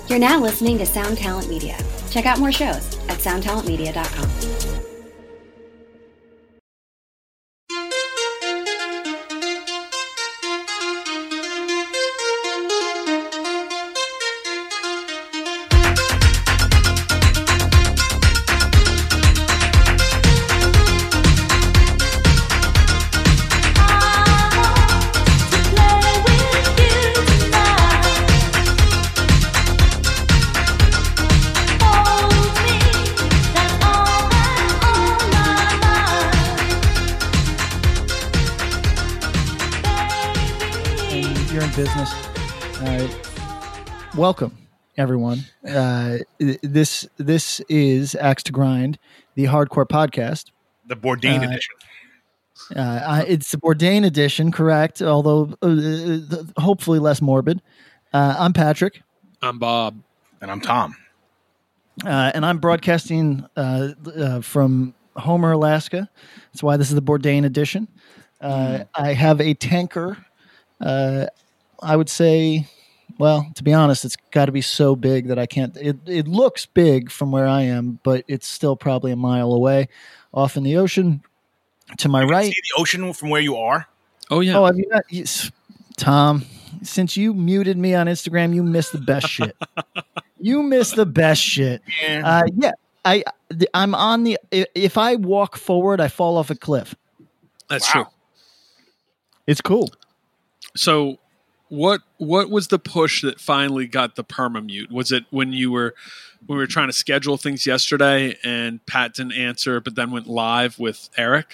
You're now listening to Sound Talent Media. Check out more shows at soundtalentmedia.com. Business. Welcome, everyone. This is Axe to Grind, the hardcore podcast. The Bourdain edition. It's the Bourdain edition, correct? Although hopefully less morbid. I'm Patrick. I'm Bob. And I'm Tom. And I'm broadcasting from Homer, Alaska. That's why this is the Bourdain edition. I have a tanker. I would say, well, to be honest, it's got to be so big that I can't. It looks big from where I am, but it's still probably a mile away, off in the ocean. To my right, see the ocean from where you are. Oh yeah. Oh, have you not, Tom? Since you muted me on Instagram, you missed the best shit. You missed the best shit. Yeah. I'm on the. If I walk forward, I fall off a cliff. That's true. It's cool. So. What was the push that finally got the perma-mute? Was it when we were trying to schedule things yesterday and Pat didn't answer, but then went live with Eric?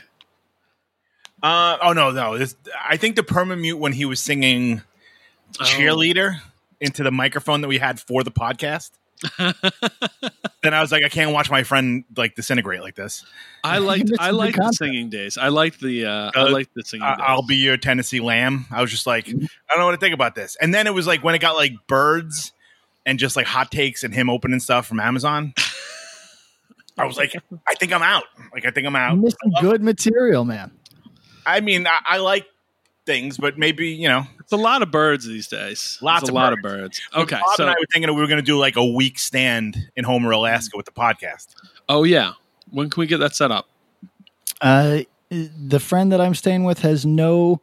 No. I think the perma-mute when he was singing Cheerleader into the microphone that we had for the podcast. Then I was like, I can't watch my friend like disintegrate like this. I liked the singing days. I liked the singing days. I'll be your Tennessee Lamb. I was just like, I don't know what to think about this. And then it was like when it got like birds and just like hot takes and him opening stuff from Amazon. I was like, I think I'm out. You're missing good material, man. I mean, I like things, but maybe, it's a lot of birds these days. Lot of birds. Okay, Bob and I were thinking we were going to do like a week stand in Homer, Alaska with the podcast. Oh yeah, when can we get that set up? The friend that I'm staying with has no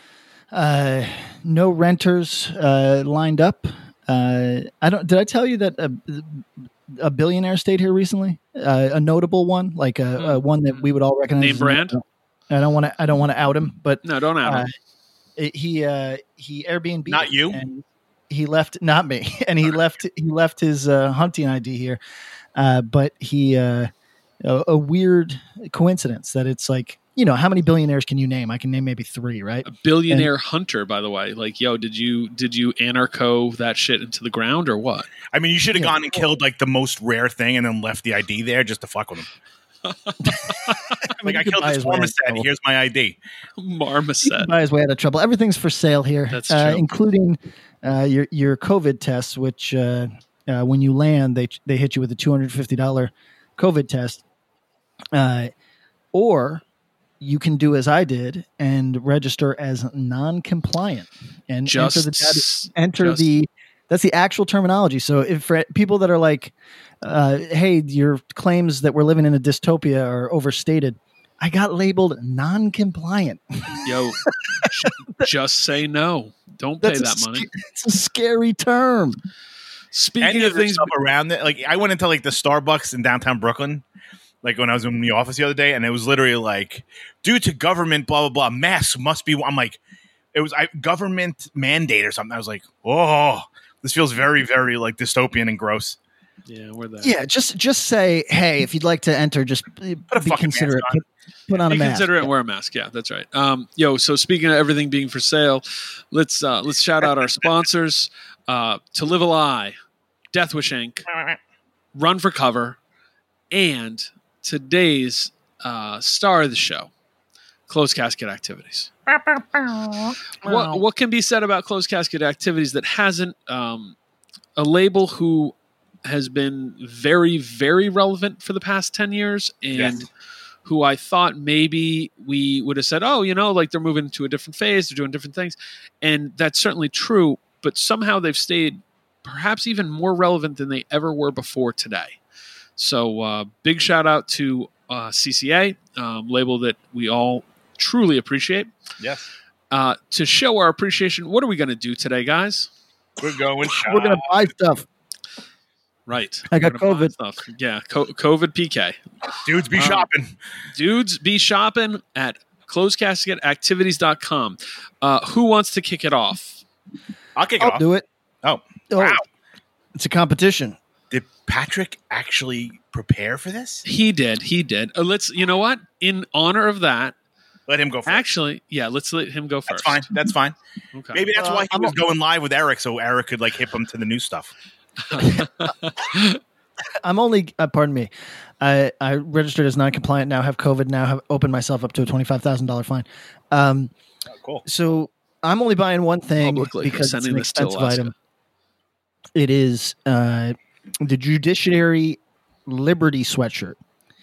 renters lined up. Did I tell you that a billionaire stayed here recently? A notable one, like one that we would all recognize. Name brand. I don't want to out him, but no, don't out him. He Airbnb. Not you. And he left, not me, and he left his hunting ID here. But he a weird coincidence that it's like, how many billionaires can you name? I can name maybe 3, right? A billionaire hunter, by the way. Like, yo, did you anarcho that shit into the ground or what? I mean, you should have gone and killed like the most rare thing and then left the ID there just to fuck with him. I killed this marmoset. Here's my ID. Marmoset. Buy his way out of trouble. Everything's for sale here. That's true. Including your COVID tests, which when you land, they hit you with a $250 COVID test. Or you can do as I did and register as non-compliant and that's the actual terminology. So if for people that are like, hey, your claims that we're living in a dystopia are overstated, I got labeled non-compliant. Yo, just say no. Don't pay that money. It's a scary term. Speaking of things around it, like I went into like the Starbucks in downtown Brooklyn, like when I was in the office the other day, and it was literally like, due to government, blah, blah, blah, masks must be, I'm like, it was government mandate or something. I was like, oh, this feels very, very like dystopian and gross. Yeah, we're there. Yeah, just say, hey, if you'd like to enter, just be considerate. Put on a mask. Consider it and wear a mask. Yeah, that's right. So speaking of everything being for sale, let's shout out our sponsors: To Live a Lie, Death Wish Inc., Run for Cover, and today's star of the show, Closed Casket Activities. What can be said about Closed Casket Activities that hasn't a label who has been very, very relevant for the past 10 years and who I thought maybe we would have said, oh, like they're moving to a different phase, they're doing different things. And that's certainly true, but somehow they've stayed perhaps even more relevant than they ever were before today. So big shout out to CCA, label that we all truly appreciate. Yes. To show our appreciation, what are we going to do today, guys? We're going shop. We're gonna buy stuff. Right. I got We're gonna buy COVID. stuff. Yeah, COVID PK. Dudes be shopping. Dudes be shopping at closedcasketactivities.com. Who wants to kick it off? I'll kick it I'll off. do it. Oh, Oh, wow. It's a competition. Did Patrick actually prepare for this? He did. You know what? In honor of that, Let him go first. actually, yeah, let's let him go first. That's fine. Okay. Maybe that's why he I'm was going live with Eric, so Eric could like hip him to the new stuff. I'm only, pardon me. I registered as non-compliant now, have COVID now, have opened myself up to a $25,000 fine. Oh, cool. So I'm only buying one thing Publicly because it's sending an this to expensive Alaska. item. It is the Judiciary Liberty sweatshirt.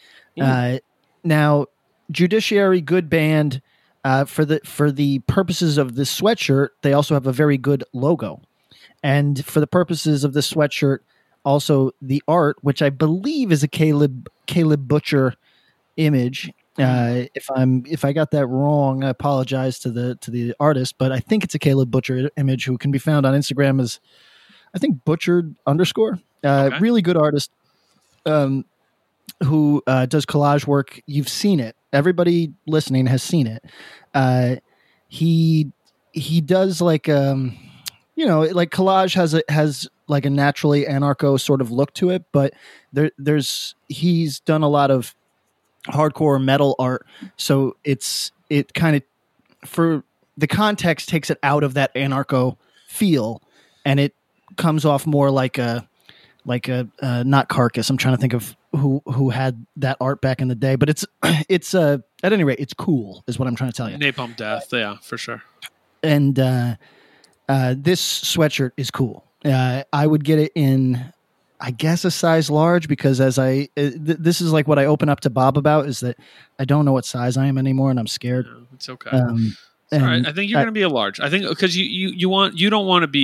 Now, Judiciary, good band. For the purposes of this sweatshirt, they also have a very good logo. And for the purposes of this sweatshirt, also the art, which I believe is a Caleb Butcher image. If I got that wrong, I apologize to the artist, but I think it's a Caleb Butcher image, who can be found on Instagram as, I think, Butchered _. Okay. Really good artist, who does collage work. You've seen it. Everybody listening has seen it. He does like like collage has like a naturally anarcho sort of look to it, but he's done a lot of hardcore metal art, so it kind of, for the context, takes it out of that anarcho feel, and it comes off more like a not Carcass. I'm trying to think of who had that art back in the day, but it's at any rate, it's cool is what I'm trying to tell you. Napalm Death, yeah, for sure. And this sweatshirt is cool. I would get it in, I guess, a size large, because this is like what I open up to Bob about, is that I don't know what size I am anymore, and I'm scared. Yeah, it's okay. All right. I think you're going to be a large. I think because you don't want to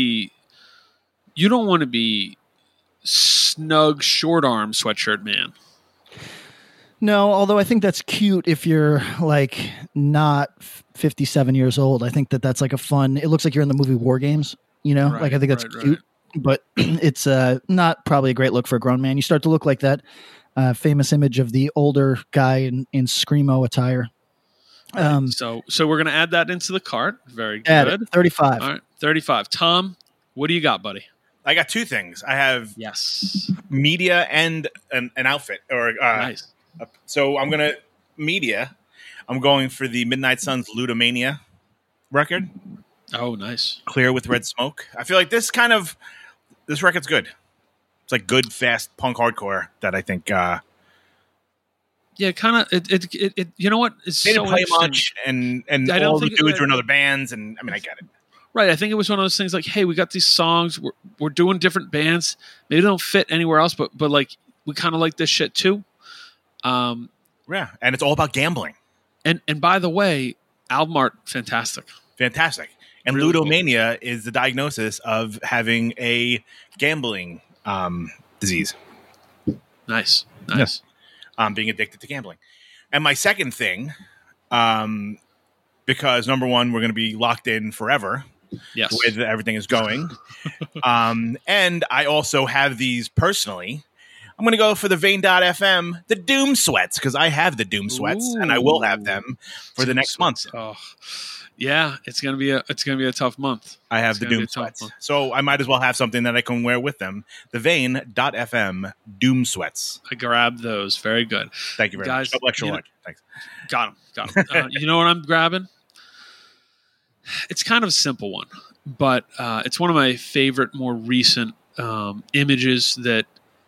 be snug short arm sweatshirt man. No, although I think that's cute if you're like not 57 years old. I think that's like a fun. It looks like you're in the movie War Games. Right, like I think that's cute, but it's not probably a great look for a grown man. You start to look like that famous image of the older guy in Screamo attire. So we're going to add that into the cart. Very Add good. it, 35. All right, 35. Tom, what do you got, buddy? I got two things. I have Yes. media and an outfit. Nice. So I'm going to media. I'm going for the Midnight Suns Ludomania record. Oh, nice. Clear with Red Smoke. I feel like this record's good. It's like good, fast punk hardcore that I think. Yeah, kind of. It. You know what? It's They didn't so play interesting. much, and I don't all the think dudes were in other bands, and I mean, I get it. Right. I think it was one of those things like, hey, we got these songs. We're doing different bands. Maybe they don't fit anywhere else, but like we kind of like this shit too. Yeah, and it's all about gambling. And by the way, album art, fantastic. And Really Ludomania is the diagnosis of having a gambling disease. Nice. Yes. Being addicted to gambling. And my second thing, because number one, we're going to be locked in forever. Yes. The way that everything is going. And I also have these personally. I'm going to go for the Vane.fm, the Doom Sweats, because I have the Doom Sweats, and I will have them for the next month. Oh, yeah, it's gonna be a tough month. I have the Doom Sweats, so I might as well have something that I can wear with them. The Vane.fm Doom Sweats. I grabbed those. Very good. Thank you very much. Double extra large. Thanks. Got them. You know what I'm grabbing? It's kind of a simple one, but it's one of my favorite, more recent images that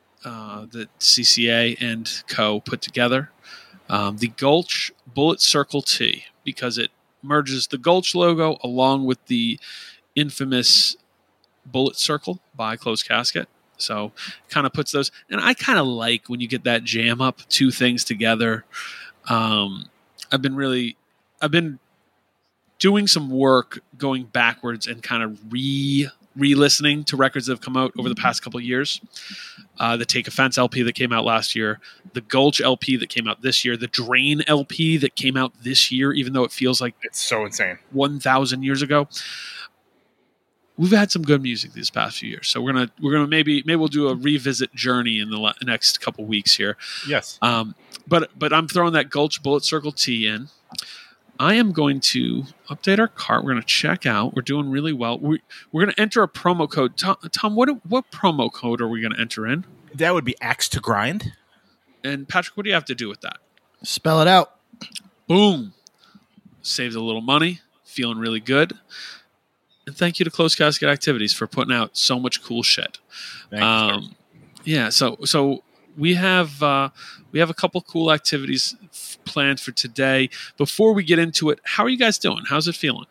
CCA and Co. put together. The Gulch Bullet Circle T, because it merges the Gulch logo along with the infamous Bullet Circle by Closed Casket. So kind of puts those, and I kind of like when you get that jam up two things together. I've been doing some work going backwards and kind of re-listening to records that have come out over the past couple of years. The Take Offense LP that came out last year, the Gulch LP that came out this year, the Drain LP that came out this year, even though it feels like It's so insane. 1,000 years ago. We've had some good music these past few years, so we're gonna maybe we'll do a revisit journey in the next couple weeks here. Yes. But I'm throwing that Gulch Bullet Circle T in. I am going to update our cart. We're going to check out. We're doing really well. We're going to enter a promo code. Tom, what promo code are we going to enter in? That would be Axe to Grind. And Patrick, what do you have to do with that? Spell it out. Boom. Saved a little money. Feeling really good. And thank you to Closed Casket Activities for putting out so much cool shit. Thanks, Yeah. So we have a couple cool activities planned for today. Before we get into it, how are you guys doing? How's it feeling?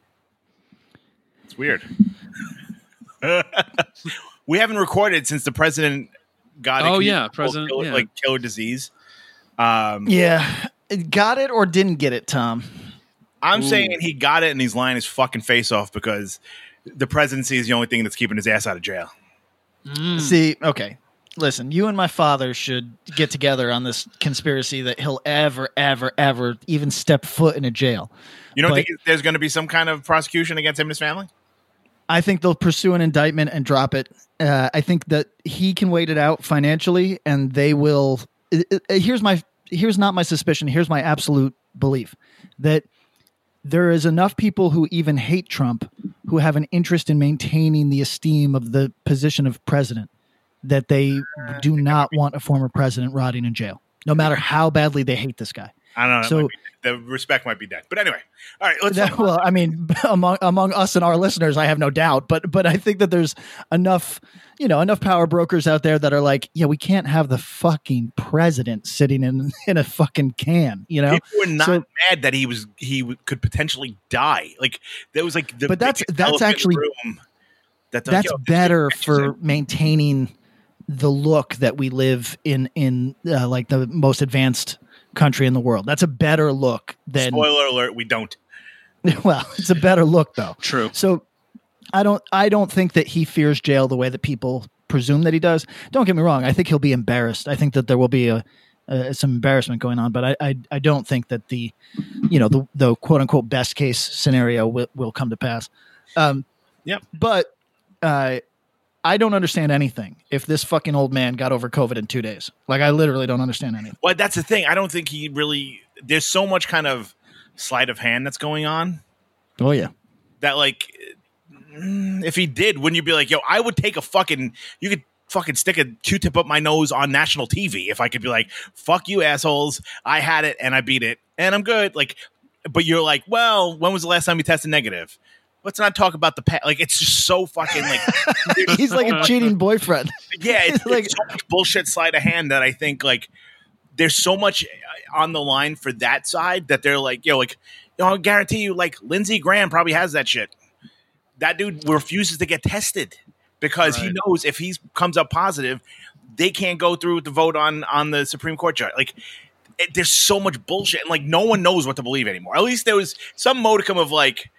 It's weird. We haven't recorded since the president got killer disease. Yeah. Got it or didn't get it, Tom? I'm saying he got it and he's lying his fucking face off because the presidency is the only thing that's keeping his ass out of jail. See, okay. Listen, you and my father should get together on this conspiracy that he'll ever even step foot in a jail. You don't think there's going to be some kind of prosecution against him and his family? I think they'll pursue an indictment and drop it. I think that he can wait it out financially, and they will. Here's not my suspicion. Here's my absolute belief that there is enough people who even hate Trump who have an interest in maintaining the esteem of the position of president, that they do not want a former president rotting in jail, no matter how badly they hate this guy. I don't know. So the respect might be dead. But anyway, all right. Let's well, I mean, among us and our listeners, I have no doubt. But I think that there's enough power brokers out there that are like, yeah, we can't have the fucking president sitting in a fucking can. People were not mad that he could potentially die. Like that was like but that's actually that's better for maintaining the look that we live in like the most advanced country in the world. That's a better look than. Spoiler alert: we don't. Well, it's a better look though. True. So I don't think that he fears jail the way that people presume that he does. Don't get me wrong. I think he'll be embarrassed. I think that there will be some embarrassment going on, but I don't think that the quote unquote best case scenario will come to pass. Yep. But I don't understand anything if this fucking old man got over COVID in 2 days. Like, I literally don't understand anything. Well, that's the thing. I don't think he really – there's so much kind of sleight of hand that's going on. Oh, yeah. That, like, if he did, wouldn't you be like, yo, I would take you could fucking stick a Q-tip up my nose on national TV if I could be like, fuck you, assholes. I had it and I beat it and I'm good. Like, but you're like, well, when was the last time you tested negative? Let's not talk about the past. Like, it's just so fucking like he's like a cheating boyfriend. Yeah, it's like so much bullshit sleight of hand that I think like there's so much on the line for that side that they're like, I guarantee you, like Lindsey Graham probably has that shit. That dude refuses to get tested because he knows if he comes up positive, they can't go through with the vote on the Supreme Court judge. Like, there's so much bullshit, and like no one knows what to believe anymore. At least there was some modicum of like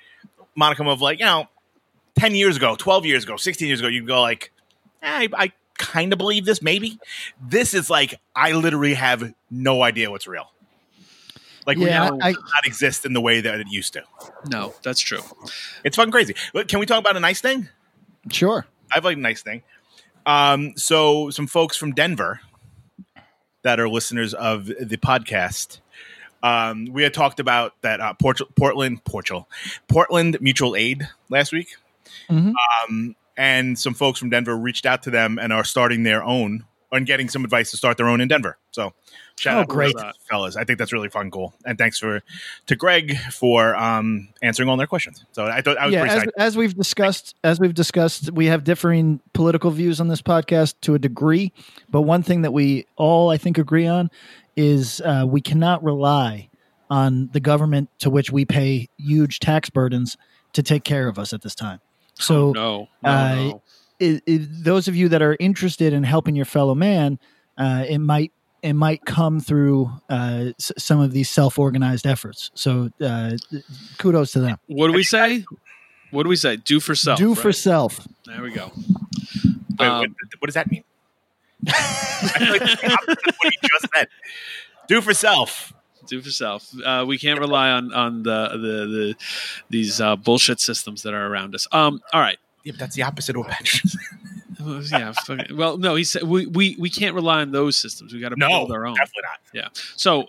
10 years ago, 12 years ago, 16 years ago, you'd go like, I kind of believe this, maybe. This is like, I literally have no idea what's real. Like, reality does not exist in the way that it used to. No, that's true. It's fucking crazy. But can we talk about a nice thing? Sure. I have like a nice thing. So some folks from Denver that are listeners of the podcast, we had talked about that Portland Mutual Aid last week. Mm-hmm. And some folks from Denver reached out to them and are starting their own and getting some advice to start their own in Denver. So shout out great. to those fellas. I think that's really fun, cool. And thanks to Greg for answering all their questions. So I thought I was pretty excited. As we've discussed, we have differing political views on this podcast to a degree, but one thing that we all, I think, agree on is we cannot rely on the government to which we pay huge tax burdens to take care of us at this time. So no. Those of you that are interested in helping your fellow man, it might come through some of these self-organized efforts. So kudos to them. What do we say? What do we say? Do for self. Do right? for self. There we go. Wait, what does that mean? I feel like that's the opposite of what you just said. Do for self. Do for self. We can't rely on these bullshit systems that are around us. All right. Yeah, but that's the opposite of what Patrick said. Yeah. Well, no, he said we can't rely on those systems. We got to build our own. Definitely not. Yeah. So,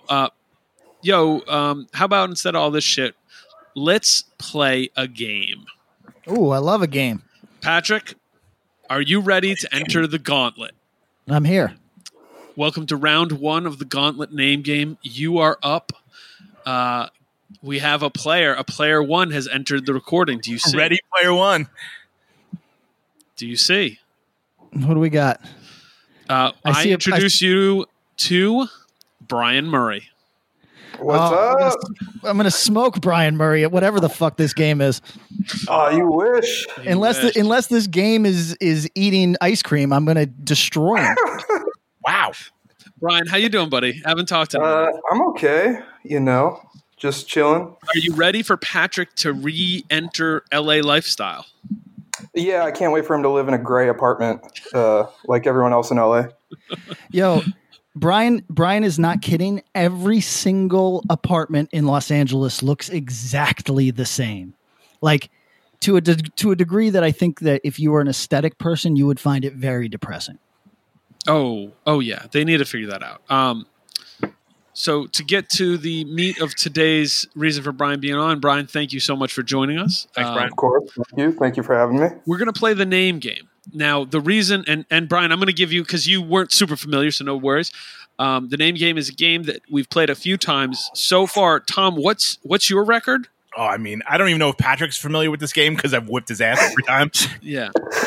how about instead of all this shit, let's play a game. Ooh, I love a game. Patrick, are you ready to enter the gauntlet? I'm here. Welcome to round 1 of the Gauntlet name game. You are up. We have a player. A player 1 has entered the recording. Do you see? Ready, player 1. Do you see? What do we got? I introduce you to Brian Murray. What's up? I'm gonna smoke Brian Murray at whatever the fuck this game is. Oh, you wish. Unless this game is eating ice cream, I'm gonna destroy him. Wow. Brian, how you doing, buddy? Haven't talked to him. I'm okay. Just chilling. Are you ready for Patrick to re-enter LA lifestyle? Yeah, I can't wait for him to live in a gray apartment like everyone else in LA. Yo, Brian is not kidding. Every single apartment in Los Angeles looks exactly the same. Like to a degree that I think that if you were an aesthetic person, you would find it very depressing. Oh yeah. They need to figure that out. So to get to the meat of today's reason for Brian being on, Brian, thank you so much for joining us. Thanks, Brian. Of course. Thank you for having me. We're going to play the name game. Now, the reason, and Brian, I'm going to give you, because you weren't super familiar, so no worries. The name game is a game that we've played a few times so far. Tom, what's your record? Oh, I mean, I don't even know if Patrick's familiar with this game because I've whipped his ass every time. Yeah.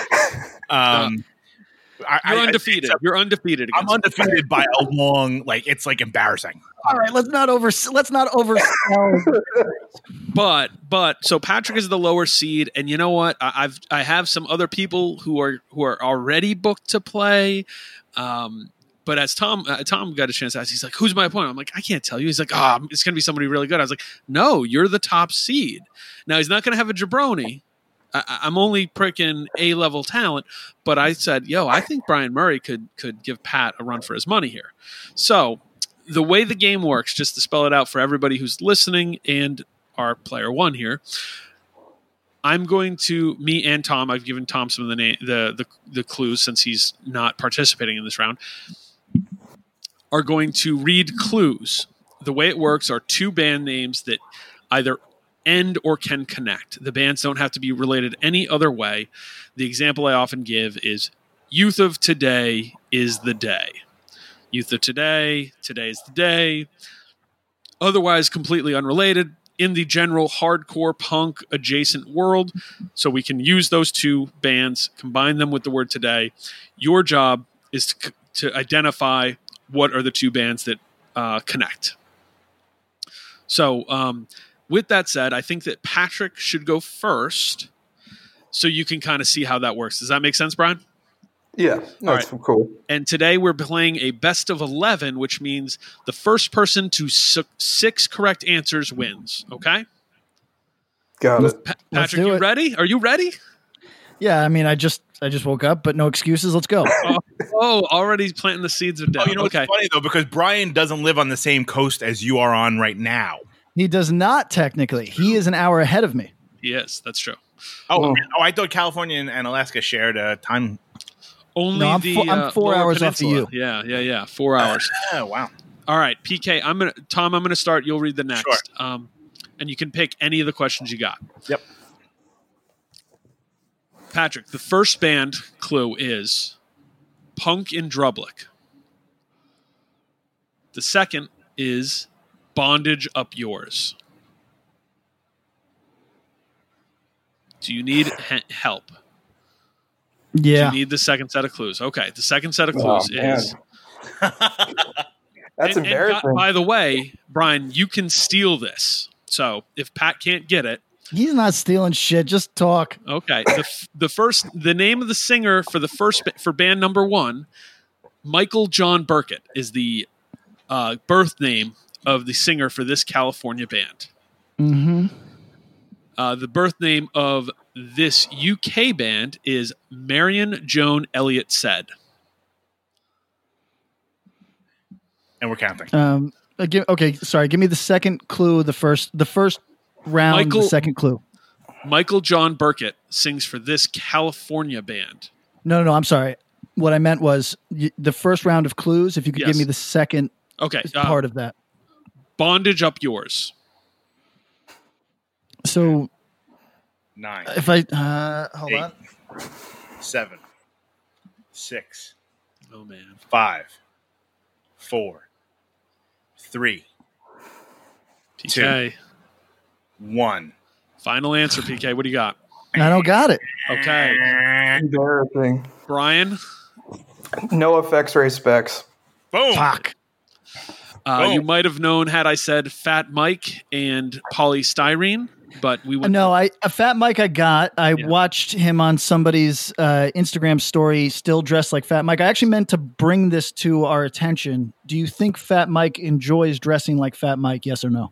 You're undefeated. You're undefeated. I'm undefeated by a long, it's like embarrassing. All right, let's not oversell. But so Patrick is the lower seed, and you know what? I have some other people who are already booked to play. But as Tom got a chance to ask, he's like, "Who's my opponent?" I'm like, "I can't tell you." He's like, it's going to be somebody really good." I was like, "No, you're the top seed." Now he's not going to have a jabroni. I'm only pricking A-level talent, but I said, I think Brian Murray could give Pat a run for his money here. So the way the game works, just to spell it out for everybody who's listening and our player 1 here, I'm going to, me and Tom, I've given Tom some of the clues since he's not participating in this round, are going to read clues. The way it works are 2 band names that either end or can connect. The bands don't have to be related any other way. The example I often give is Youth of Today is the day. Youth of Today, today's the day. Otherwise, completely unrelated in the general hardcore punk adjacent world. So we can use those 2 bands, combine them with the word today. Your job is to identify what are the 2 bands that connect. So, with that said, I think that Patrick should go first so you can kind of see how that works. Does that make sense, Brian? Yeah, that's cool. And today we're playing a best of 11, which means the first person to 6 correct answers wins. Okay? Got it. Patrick, you ready? Are you ready? Yeah, I mean, I just woke up, but no excuses. Let's go. Already planting the seeds of doubt. It's funny, though, because Brian doesn't live on the same coast as you are on right now. He does not technically. He is an hour ahead of me. Yes, that's true. I thought California and Alaska shared a time. Only I'm 4 hours off of you. Yeah. 4 hours. Oh, wow. All right, PK. I'm gonna start. You'll read the next. Sure. And you can pick any of the questions you got. Yep. Patrick, the first band clue is Punk in Drublic. The second is Bondage Up Yours. Do you need help? Yeah. Do you need the second set of clues? Okay, the second set of clues is... That's embarrassing. And by the way, Brian, you can steal this. So if Pat can't get it... He's not stealing shit. Just talk. Okay. The name of the singer for band number 1, Michael John Burkett, is the birth name of the singer for this California band. Mm-hmm. The birth name of This UK band is Marion Joan Elliott Said. And we're counting. Sorry. Give me the second clue. The first round. The second clue. Michael John Burkett sings for this California band. No. I'm sorry. What I meant was the first round of clues. If you could give me the second part of that. Bondage Up Yours. So 9. If I hold 8, on. 7, 6. Oh man. 5, 4, 3, PK. 2, 1. Final answer, PK. What do you got? I don't got it. Okay. Embarrassing. Brian? No X-ray specs. Boom. Fuck. You might have known had I said Fat Mike and polystyrene, but we would No, a Fat Mike I got. I watched him on somebody's Instagram story still dressed like Fat Mike. I actually meant to bring this to our attention. Do you think Fat Mike enjoys dressing like Fat Mike, yes or no?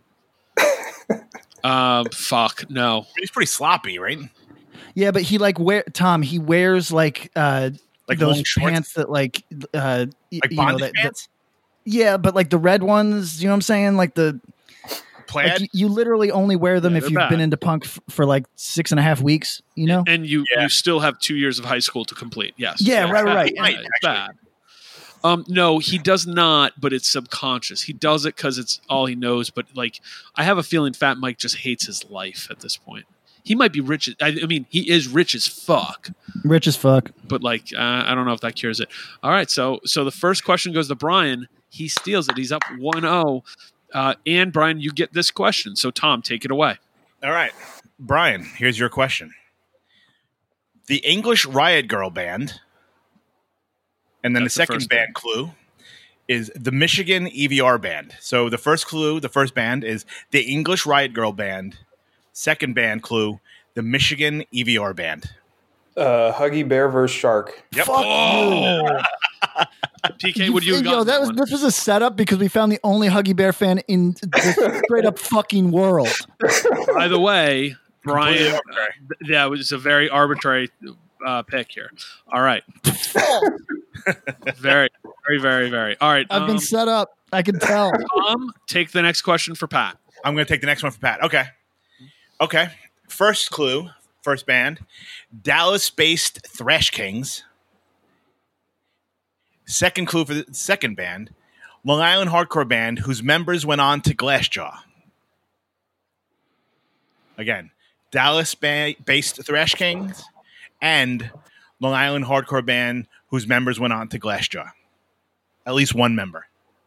Fuck, no. He's pretty sloppy, right? Yeah, but he he wears like those pants that like bondage pants? Yeah, but like the red ones, you know what I'm saying? Like the plaid. Like you literally only wear them if you've been into punk for like 6.5 weeks, you know? And you still have 2 years of high school to complete. Yes. Yeah, right. It's bad. No, he does not, but it's subconscious. He does it because it's all he knows. But like, I have a feeling Fat Mike just hates his life at this point. He might be rich. I mean, he is rich as fuck. Rich as fuck. But like, I don't know if that cures it. All right, so the first question goes to Brian. He steals it. He's up 1-0. And Brian, you get this question. So Tom, take it away. All right, Brian, here's your question. The English Riot Girl Band, and then the second band clue is the Michigan EVR Band. So the first clue, the first band is the English Riot Girl Band. Second band clue, the Michigan EVR Band. Huggy Bear vs. Shark. Yep. Fuck you. PK, would you have gotten this was a setup because we found the only Huggy Bear fan in the straight up fucking world. By the way, Brian, that was a very arbitrary pick here. All right. Very, very, very, very. All right. I've been set up. I can tell. Tom, take the next question for Pat. I'm going to take the next one for Pat. Okay. First clue, first band, Dallas-based Thrash Kings. Second clue for the second band, Long Island hardcore band whose members went on to Glassjaw. Again, Dallas-based Thrash Kings and Long Island hardcore band whose members went on to Glassjaw. At least one member.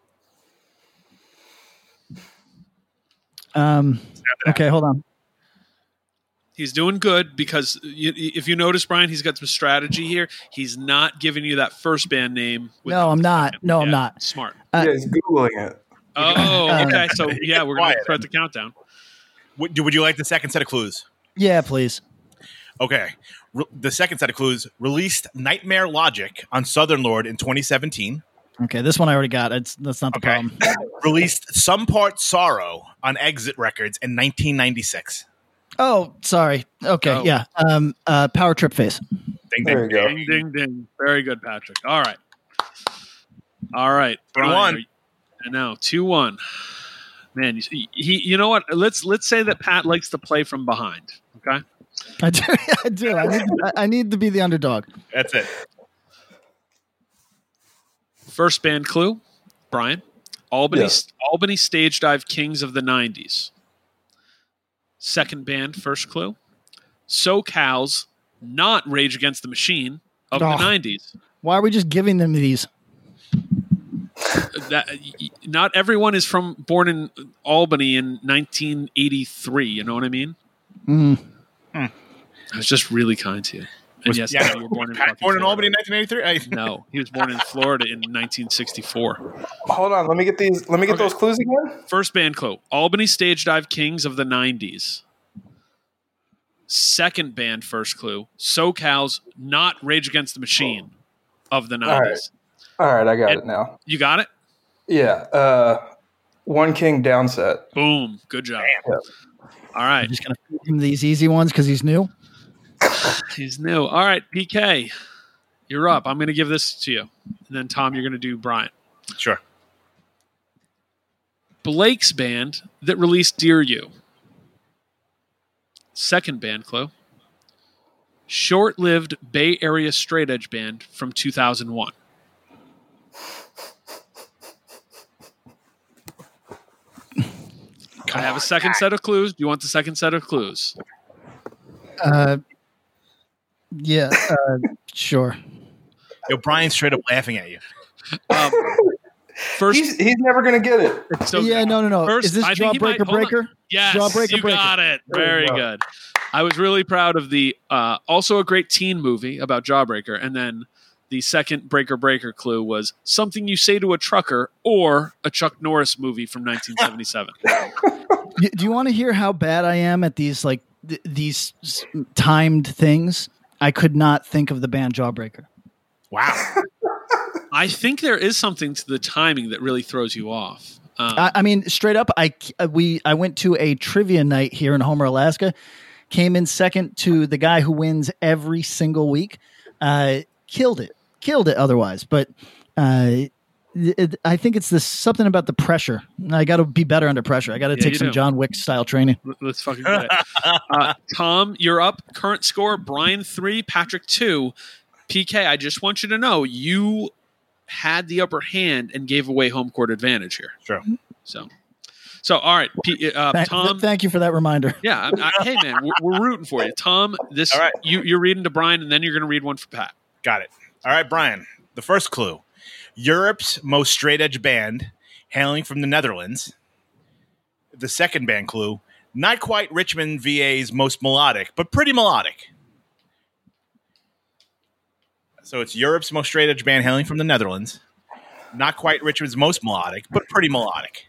Okay, hold on. He's doing good because if you notice, Brian, he's got some strategy here. He's not giving you that first band name. No, I'm not. No, I'm not. Smart. Yeah, he's Googling it. Oh, okay. So, yeah, we're going to start the countdown. Would you like the second set of clues? Yeah, please. Okay. The second set of clues, released Nightmare Logic on Southern Lord in 2017. Okay, this one I already got. That's not the problem. Released Some Part Sorrow on Exit Records in 1996. Oh, sorry. Okay, yeah. Power Trip Face. Ding, There you go. Ding, ding, ding. Very good, Patrick. All right. Brian, 2-1. And now 2-1. Man, you know what? Let's say that Pat likes to play from behind. Okay. I do. I need to be the underdog. That's it. First band clue, Brian. Albany Stage Dive Kings of the 90s. Second band, first clue. SoCal's not Rage Against the Machine of the 90s. Why are we just giving them these? Not everyone is born in Albany in 1983. You know what I mean? Mm. I was just really kind to you. And yes, you were born in Albany in 1983. No, he was born in Florida in 1964. Hold on, let me get those clues again. First band clue: Albany Stage Dive Kings of the 90s. Second band first clue: SoCal's not Rage Against the Machine of the 90s. All right, I got it now. You got it? Yeah. One King Downset. Boom. Good job. Yep. All right. I'm just gonna feed him these easy ones because he's new. He's new. All right, PK, you're up. I'm going to give this to you. And then, Tom, you're going to do Brian. Sure. Blake's band that released Dear You. Second band clue. Short-lived Bay Area straight edge band from 2001. I have a second set of clues. Do you want the second set of clues? Yeah, sure. Yo, Brian's straight up laughing at you. First, He's never going to get it. so Yeah, no. First, Is this I think he might- Jawbreaker hold on. Breaker? Yes, Jawbreaker you Breaker. got it. There Very you go. good. I was really proud of the also a great teen movie about Jawbreaker, and then the second Breaker clue was something you say to a trucker or a Chuck Norris movie from 1977. Do you want to hear how bad I am at these these timed things? I could not think of the band Jawbreaker. Wow. I think there is something to the timing that really throws you off. I mean, straight up, I went to a trivia night here in Homer, Alaska. Came in second to the guy who wins every single week. Killed it otherwise, but I think it's something about the pressure. I got to be better under pressure. I got to take some John Wick style training. Let's fucking get it. Tom, you're up. Current score: Brian 3, Patrick 2. PK, I just want you to know you had the upper hand and gave away home court advantage here. Sure. So all right, Tom. Thank you for that reminder. Yeah, hey man, we're rooting for you, Tom. This All right. you're reading to Brian, and then you're going to read one for Pat. Got it. All right, Brian. The first clue. Europe's most straight edge band, hailing from the Netherlands. The second band clue. Not quite Richmond, VA's most melodic, but pretty melodic. So it's Europe's most straight edge band, hailing from the Netherlands. Not quite Richmond's most melodic, but pretty melodic.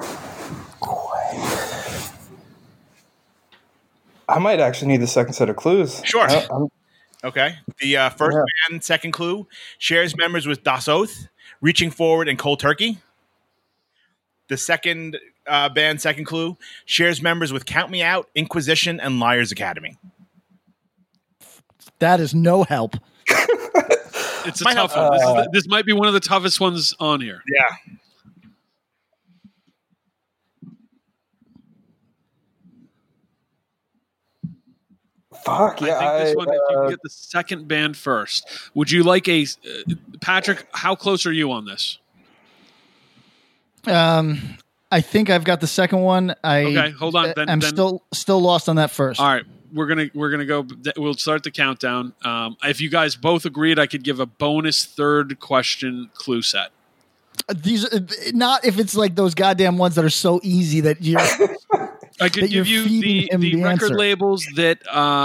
I might actually need the second set of clues. Sure. I'm- Okay. The first band, second clue, shares members with Das Oath, Reaching Forward, and Cold Turkey. The second band, second clue, shares members with Count Me Out, Inquisition, and Liars Academy. That is no help. It's a tough one. This might be one of the toughest ones on here. Yeah. Fuck yeah! I think this one, if you can get the second band first, would you like a Patrick? How close are you on this? I think I've got the second one. Okay, hold on. I'm still lost on that first. All right, we're gonna go. We'll start the countdown. If you guys both agreed, I could give a bonus third question clue set. These not if it's like those goddamn ones that are so easy that you. I could give you the record answer. labels that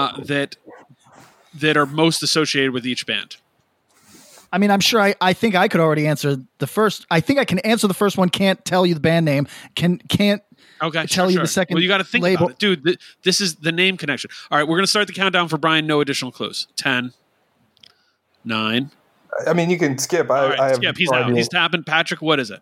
are most associated with each band. I mean, I'm sure I think I could already answer the first. I think I can answer the first one. Can't tell you the band name. Can't tell you the second. Well, you got to think label. about it, dude. This is the name connection. All right, we're gonna start the countdown for Brian. No additional clues. 10, 9. I mean, you can skip. All right, I have skip. He's no out. idea. He's tapping. Patrick, what is it?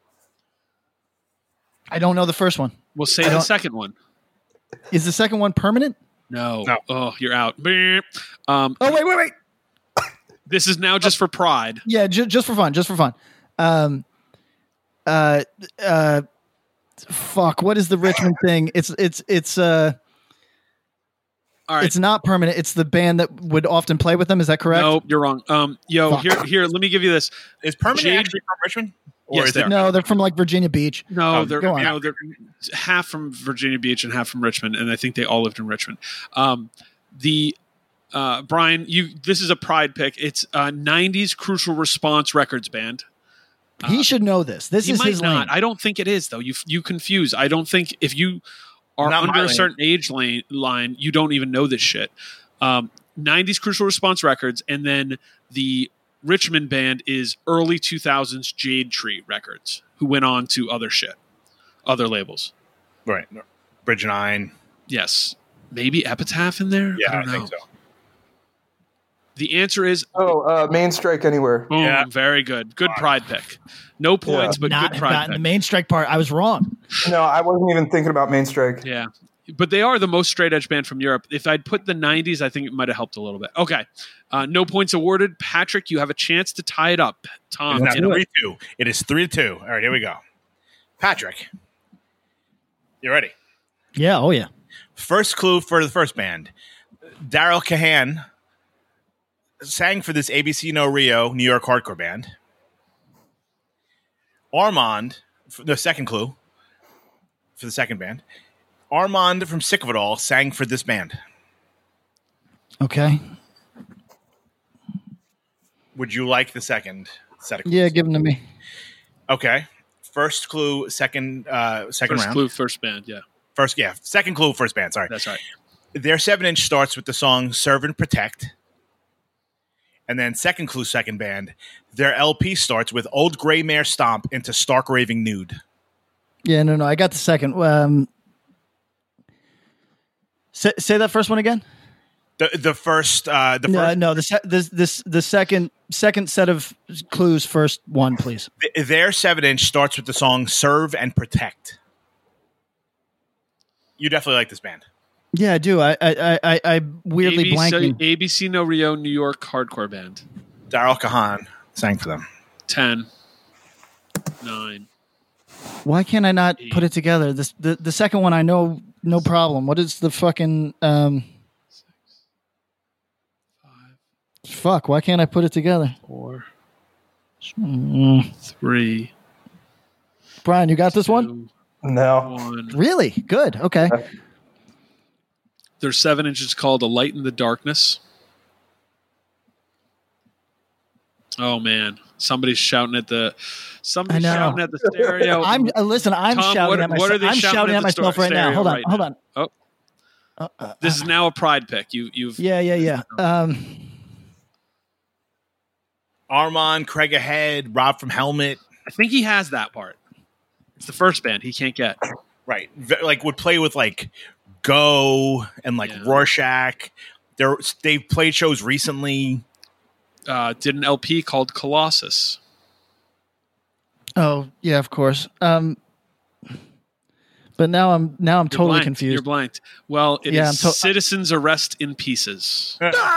I don't know the first one. We'll say the second one. Is the second one permanent? No. No. Oh, you're out. Beep. Oh wait. This is now just for pride. Yeah, just for fun. Fuck. What is the Richmond thing? It's All right. It's not permanent. It's the band that would often play with them. Is that correct? Nope, you're wrong. Fuck. Here. Let me give you this. Is Permanent Jade- actually from Richmond? Yes, is they it? are. No, they're from like Virginia Beach. No, go on. they're half from Virginia Beach and half from Richmond, and I think they all lived in Richmond. Brian, this is a pride pick. It's a 90s Crucial Response Records band. He should know this. This He is might his not. lane. I don't think it is though. You confuse. I don't think if you are Not my under a lane. certain age line, you don't even know this shit. 90s Crucial Response Records, and then the Richmond band is early 2000s Jade Tree Records, who went on to other labels. Right. Bridge 9. Yes, maybe Epitaph in there. Yeah, I don't know. think so. The answer is Main Strike Anywhere. boom. Yeah. Very good. Good pride pick. No points, but Not good have pride gotten pick. the main strike part. I was wrong. No, I wasn't even thinking about Main Strike. Yeah. But they are the most straight edge band from Europe. If I'd put the 90s, I think it might have helped a little bit. Okay. No points awarded. Patrick, you have a chance to tie it up. Tom. It's 3-2. It is 3-2. All right, here we go. Patrick, you ready? Yeah. Oh, yeah. First clue for the first band. Daryl Kahan sang for this ABC No Rio New York hardcore band. Armand, the second clue for the second band. Armand from Sick of It All sang for this band. Okay. Would you like the second set of clues? Yeah, give them to me. Okay. First clue, second First round. clue, first band. Yeah. Second clue, first band. Sorry. That's right. Their 7-inch starts with the song Serve and Protect. And then second clue, second band. Their LP starts with Old Gray Mare Stomp into Stark Raving Nude. Yeah, no. I got the second. Say that first one again. The first. The second set of clues. First one, please. Their 7-inch starts with the song Serve and Protect. You definitely like this band. Yeah, I do. I weirdly blanking. ABC No Rio New York hardcore band. Daryl Kahan sang for them. 10, 9. Why can't I not put it together? The second one I know, no problem. What is the fucking 6, 5. fuck? Why can't I put it together? 4, Mm. 3. Brian, you got this 2, one? No. 1. Really? Good. Okay. Their 7-inch is called A Light in the Darkness. Oh man, somebody's shouting at the stereo. I'm Tom, shouting at myself. What are they I'm shouting at myself right now. Hold on. Oh, this is now a pride pick. You've Yeah. Armand, Craig Ahead, Rob from Helmet. I think he has that part. It's the first band he can't get. Right. Like would play with like Go and like Rorschach. They've played shows recently. Did an LP called Colossus. Oh yeah, of course. But now I'm totally blanked. confused. You're blanked. Well, it is Citizens Arrest in Pieces.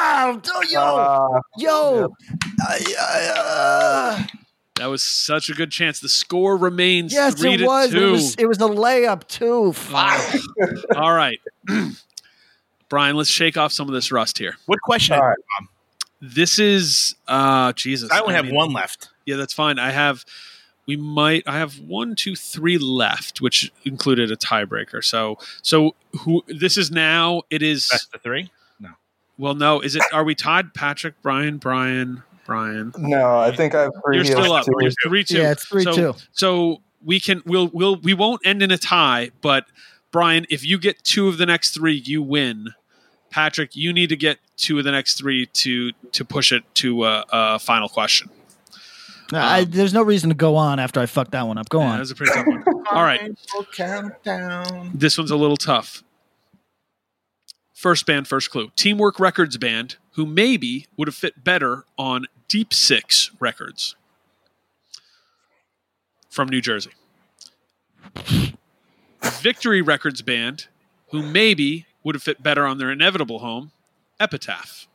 That was such a good chance. The score remains 3-2. It was. It was a layup too. Fuck. All right, Brian. Let's shake off some of this rust here. What question? All right. This is Jesus. I only have one left. Yeah, that's fine. I have 1, 2, 3 left, which included a tiebreaker. So who this is now? It is Best of 3. No. Well, no. Is it? Are we tied? Patrick, Brian. No, I think I've. You're still up. You're 3-2. Yeah, it's 3-2. So we won't end in a tie. But Brian, if you get 2 of the next 3, you win. Patrick, you need to get 2 of the next 3 to push it to a final question. There's no reason to go on after I fucked that one up. Go on. That was a pretty tough one. All right. Countdown. This one's a little tough. First band, first clue. Teamwork Records band, who maybe would have fit better on Deep Six Records from New Jersey. Victory Records band, who maybe would have fit better on their inevitable home, Epitaph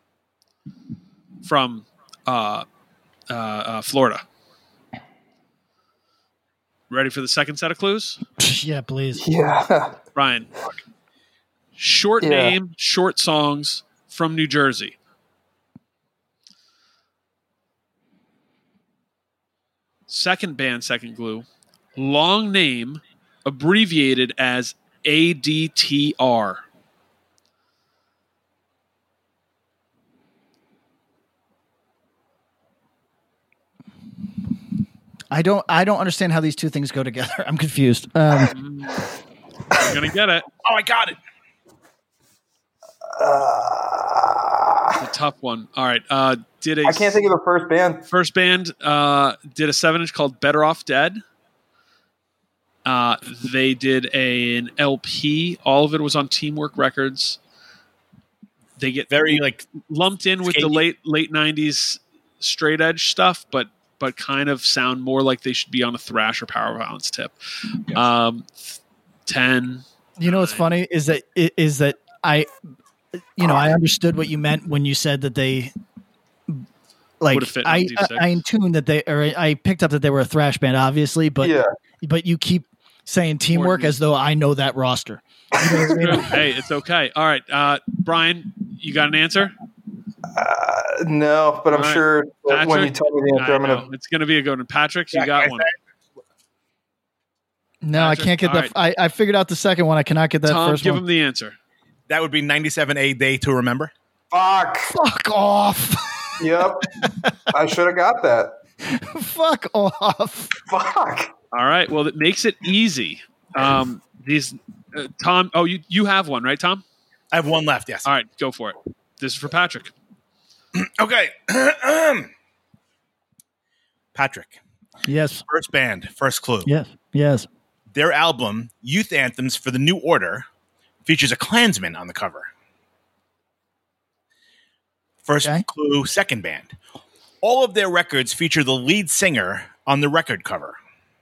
from Florida. Ready for the second set of clues? Yeah, please. Yeah. Brian. Short name, short songs from New Jersey. Second band, second clue. Long name, abbreviated as ADTR. I don't understand how these two things go together. I'm confused. You're gonna get it. Oh, I got it. It's a tough one. All right. I can't think of the first band. First band did a 7-inch called Better Off Dead. They did an LP. All of it was on Teamwork Records. They get Very like lumped in with the late 90s straight edge stuff, but kind of sound more like they should be on a thrash or power violence tip. 10, You know what's funny is that I understood what you meant when you said that they like Would've fit in Deep Six. I in tune that I picked up that they were a thrash band, obviously, but you keep saying teamwork as though I know that roster. You know what I mean? Hey, it's okay. All right, Brian, you got an answer? No, but I'm sure that when you tell me the answer, I'm going to. It's going to be a good one. Patrick, you got one. No, Patrick, I can't get that. Right. I figured out the second one. I cannot get that Tom, first give one. Him the answer. That would be 97A Day to Remember. Fuck off. Yep. I should have got that. Fuck off. Fuck. All right. Well, it makes it easy. Tom. Oh, you have one, right, Tom? I have one left. Yes. All right, go for it. This is for Patrick. Okay. Patrick. Yes. First band, first clue. Yes. Their album, Youth Anthems for the New Order, features a Klansman on the cover. First clue, second band. All of their records feature the lead singer on the record cover.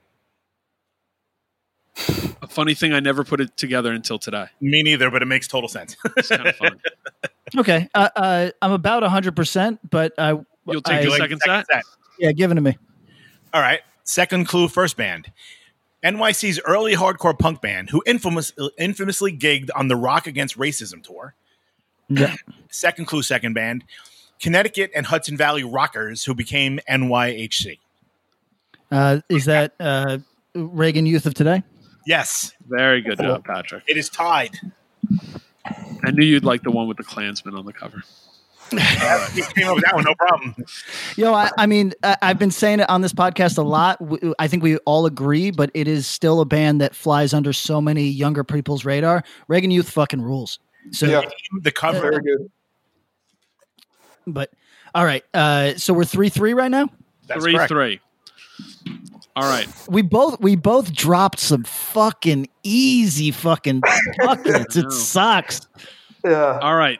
A funny thing, I never put it together until today. Me neither, but it makes total sense. It's kind of fun. Okay. I'm about 100%, but you'll take the second set? Yeah, give it to me. All right. Second clue, first band. NYC's early hardcore punk band who infamously gigged on the Rock Against Racism tour. Yeah. Second clue, second band. Connecticut and Hudson Valley rockers who became NYHC. Is that Reagan Youth of Today? Yes. Very good job, Patrick. It is tied. I knew you'd like the one with the Klansman on the cover. He came up with that one, no problem. Yo, I mean, I've been saying it on this podcast a lot. I think we all agree, but it is still a band that flies under so many younger people's radar. Reagan Youth fucking rules. So the cover, very good. But all right, so we're 3-3 right now. That's 3-3. All right. We both dropped some fucking easy fucking buckets. It sucks. Yeah. All right.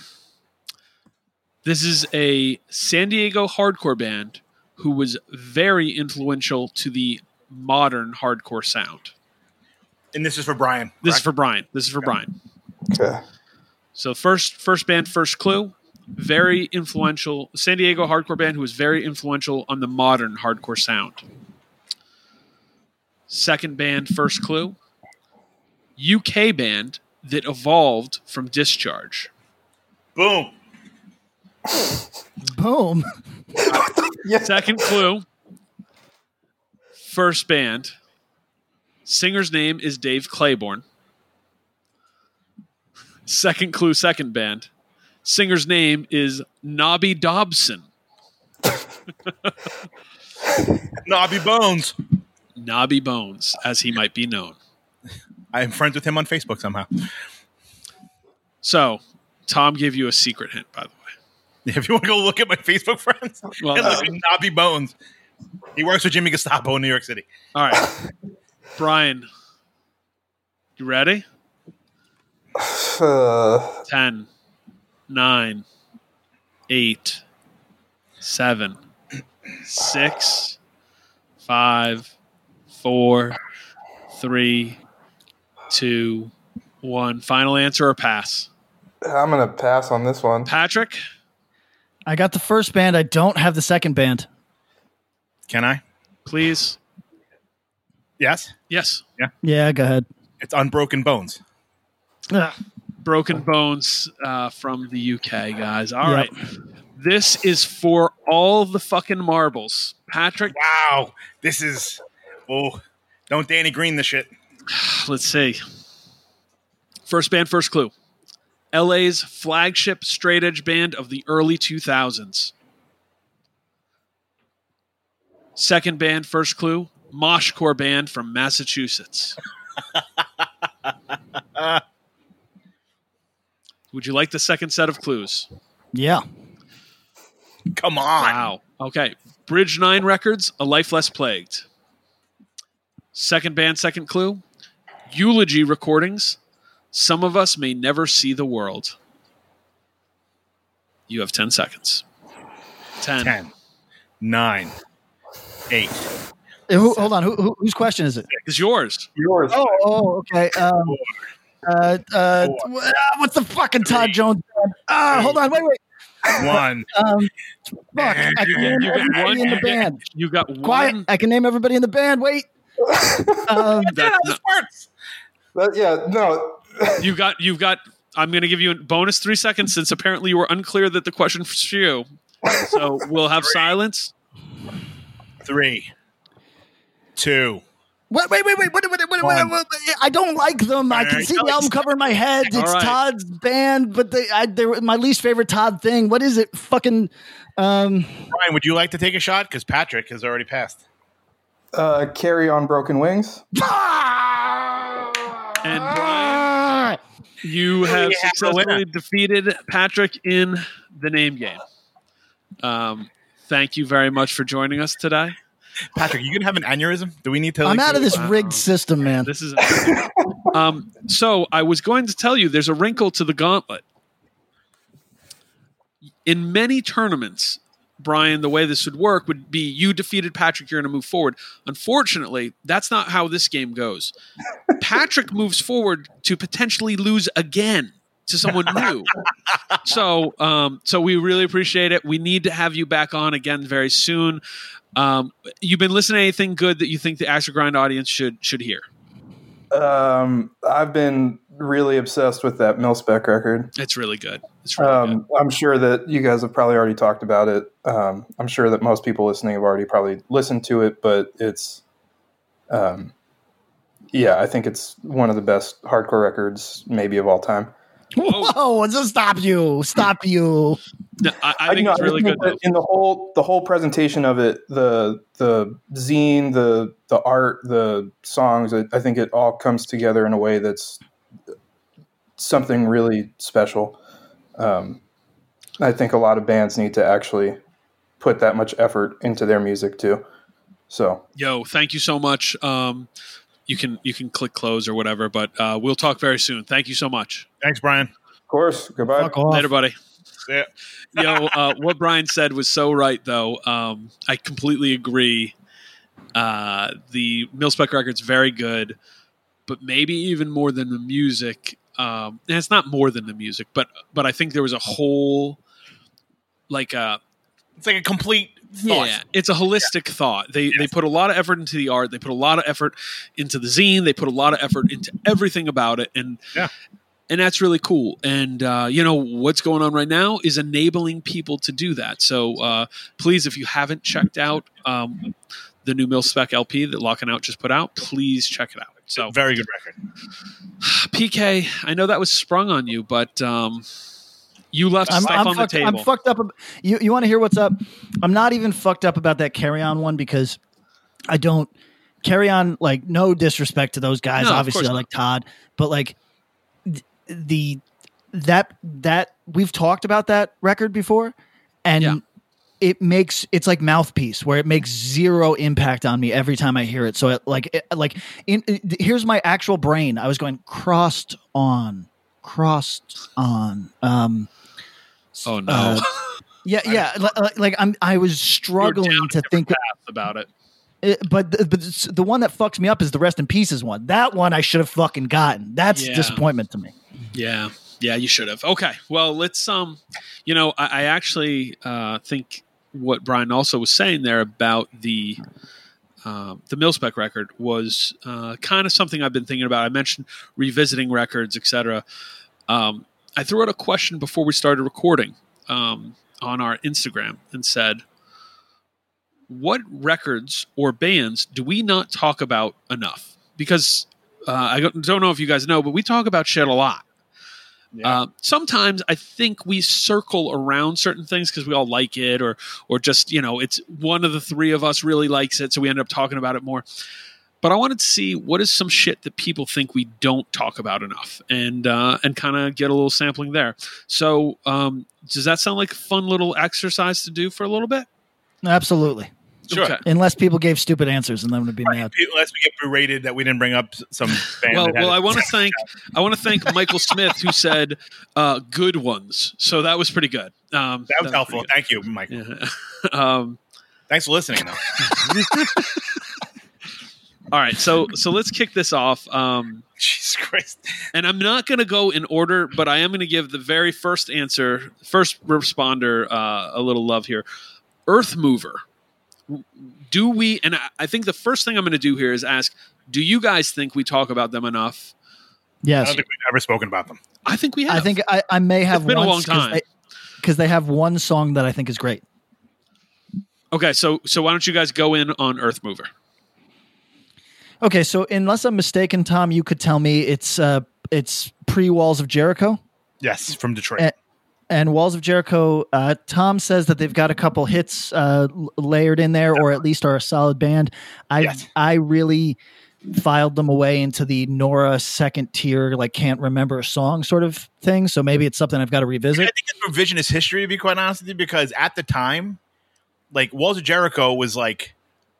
This is a San Diego hardcore band who was very influential to the modern hardcore sound. And this is for Brian. This is for Brian. Okay. So first band, first clue. Very influential San Diego hardcore band who was very influential on the modern hardcore sound. Second band, first clue. UK band that evolved from Discharge. Boom. Boom. Second clue. First band. Singer's name is Dave Claiborne. Second clue, second band. Singer's name is Nobby Dobson. Nobby Bones. Nobby Bones, as he might be known. I'm friends with him on Facebook somehow. So, Tom gave you a secret hint, by the way. If you want to go look at my Facebook friends, Well, and look at Nobby Bones. He works with Jimmy Gestapo in New York City. All right. Brian, you ready? 10, 9, 8, 7, 6, 5, 4, 3, 2, 1. Final answer or pass? I'm going to pass on this one. Patrick? I got the first band. I don't have the second band. Can I? Please. Yes? Yes. Yeah, go ahead. It's Unbroken Bones. Ugh. Broken Bones from the UK, guys. All right. This is for all the fucking marbles. Patrick? Wow. This is... Oh, don't Danny Green the shit. Let's see. First band, first clue. LA's flagship straight edge band of the early 2000s. Second band, first clue. Moshcore band from Massachusetts. Would you like the second set of clues? Yeah. Come on. Wow. Okay. Bridge 9 Records, A Life Less Plagued. Second band, second clue. Eulogy Recordings, Some of Us May Never See the World. You have 10 seconds. 10. 9, 8. Hold on. Whose question is it? It's yours. Yours. Oh, okay. What's the fucking Todd Jones band? Hold on, wait. 1. Fuck, I can name everybody in the band. You got one. Quiet, I can name everybody in the band. Wait. You've got. I'm going to give you a bonus 3 seconds since apparently you were unclear that the question was you. So we'll have silence. 3, 2. Wait. I don't like them. I can see the album cover in my head. It's right. Todd's band, but they're my least favorite Todd thing. What is it? Fucking. Brian, would you like to take a shot? Because Patrick has already passed. Carry on Broken Wings. And Brian, you have successfully defeated Patrick in the name game. Thank you very much for joining us today. Patrick, you gonna have an aneurysm? Do we need to? I'm out of this rigged system, man. This is so I was going to tell you there's a wrinkle to the gauntlet. In many tournaments, Brian, the way this would work would be you defeated Patrick, you're going to move forward. Unfortunately, that's not how this game goes. Patrick moves forward to potentially lose again to someone new. So we really appreciate it. We need to have you back on again very soon. You've been listening to anything good that you think the Axe to Grind audience should hear? I've been really obsessed with that Mil-Spec record. It's really good. It's really good. I'm sure that you guys have probably already talked about it. I'm sure that most people listening have already probably listened to it, but it's, I think it's one of the best hardcore records maybe of all time. Whoa! Just stop you! No, I think it's really good. In the whole presentation of it, the zine, the art, the songs, I think it all comes together in a way that's something really special. I think a lot of bands need to actually put that much effort into their music too. So, thank you so much. You can click close or whatever, but we'll talk very soon. Thank you so much. Thanks, Brian. Of course. Goodbye. Later, buddy. Yeah. What Brian said was so right, though. I completely agree. The Mil-Spec record's very good, but maybe even more than the music. And it's not more than the music, but I think there was a whole, it's like a complete thought. Yeah, it's a holistic thought. They put a lot of effort into the art. They put a lot of effort into the zine. They put a lot of effort into everything about it, and that's really cool. And what's going on right now is enabling people to do that. So please, if you haven't checked out the new Mil-Spec LP that Locking Out just put out, please check it out. So very good record. PK, I know that was sprung on you, but you left stuff on the table. I'm fucked up. You want to hear what's up? I'm not even fucked up about that Carry On one because I don't Carry On. Like, no disrespect to those guys. No, obviously, I like Todd, but like that we've talked about that record before, and it's like Mouthpiece, where it makes zero impact on me every time I hear it. So here's my actual brain. I was going crossed on. Oh no! I was struggling to think about it. But the one that fucks me up is the Rest in Pieces one. That one I should have fucking gotten. That's disappointment to me. Yeah, you should have. Okay, well, let's I actually think what Brian also was saying there about the Mil-Spec record was kind of something I've been thinking about. I mentioned revisiting records, etc. I threw out a question before we started recording on our Instagram and said, what records or bands do we not talk about enough? Because I don't know if you guys know, but we talk about shit a lot. Yeah. Sometimes I think we circle around certain things because we all like it or just, it's one of the three of us really likes it, so we end up talking about it more. But I wanted to see what is some shit that people think we don't talk about enough and kind of get a little sampling there. So does that sound like a fun little exercise to do for a little bit? Absolutely. Sure. Okay. Unless people gave stupid answers, and then would be mad. Unless we get berated that we didn't bring up some band. Well, I want to thank Michael Smith, who said good ones. So that was pretty good. That was helpful. Thank you, Michael. Yeah. Thanks for listening, though. All right, so let's kick this off. Jesus Christ. And I'm not going to go in order, but I am going to give the very first responder a little love here. Earth Mover. Do we, and I think the first thing I'm going to do here is ask, do you guys think we talk about them enough? Yes. I don't think we've ever spoken about them. I think we have. I think I may have It's been a long time. because they have one song that I think is great. Okay, so why don't you guys go in on Earth Mover? Okay, so unless I'm mistaken, Tom, you could tell me it's pre-Walls of Jericho. Yes, from Detroit. And Walls of Jericho, Tom says that they've got a couple hits layered in there, or at least are a solid band. I really filed them away into the Nora second tier, like can't remember a song sort of thing. So maybe it's something I've got to revisit. I think it's revisionist history, to be quite honest with you, because at the time, like Walls of Jericho was like,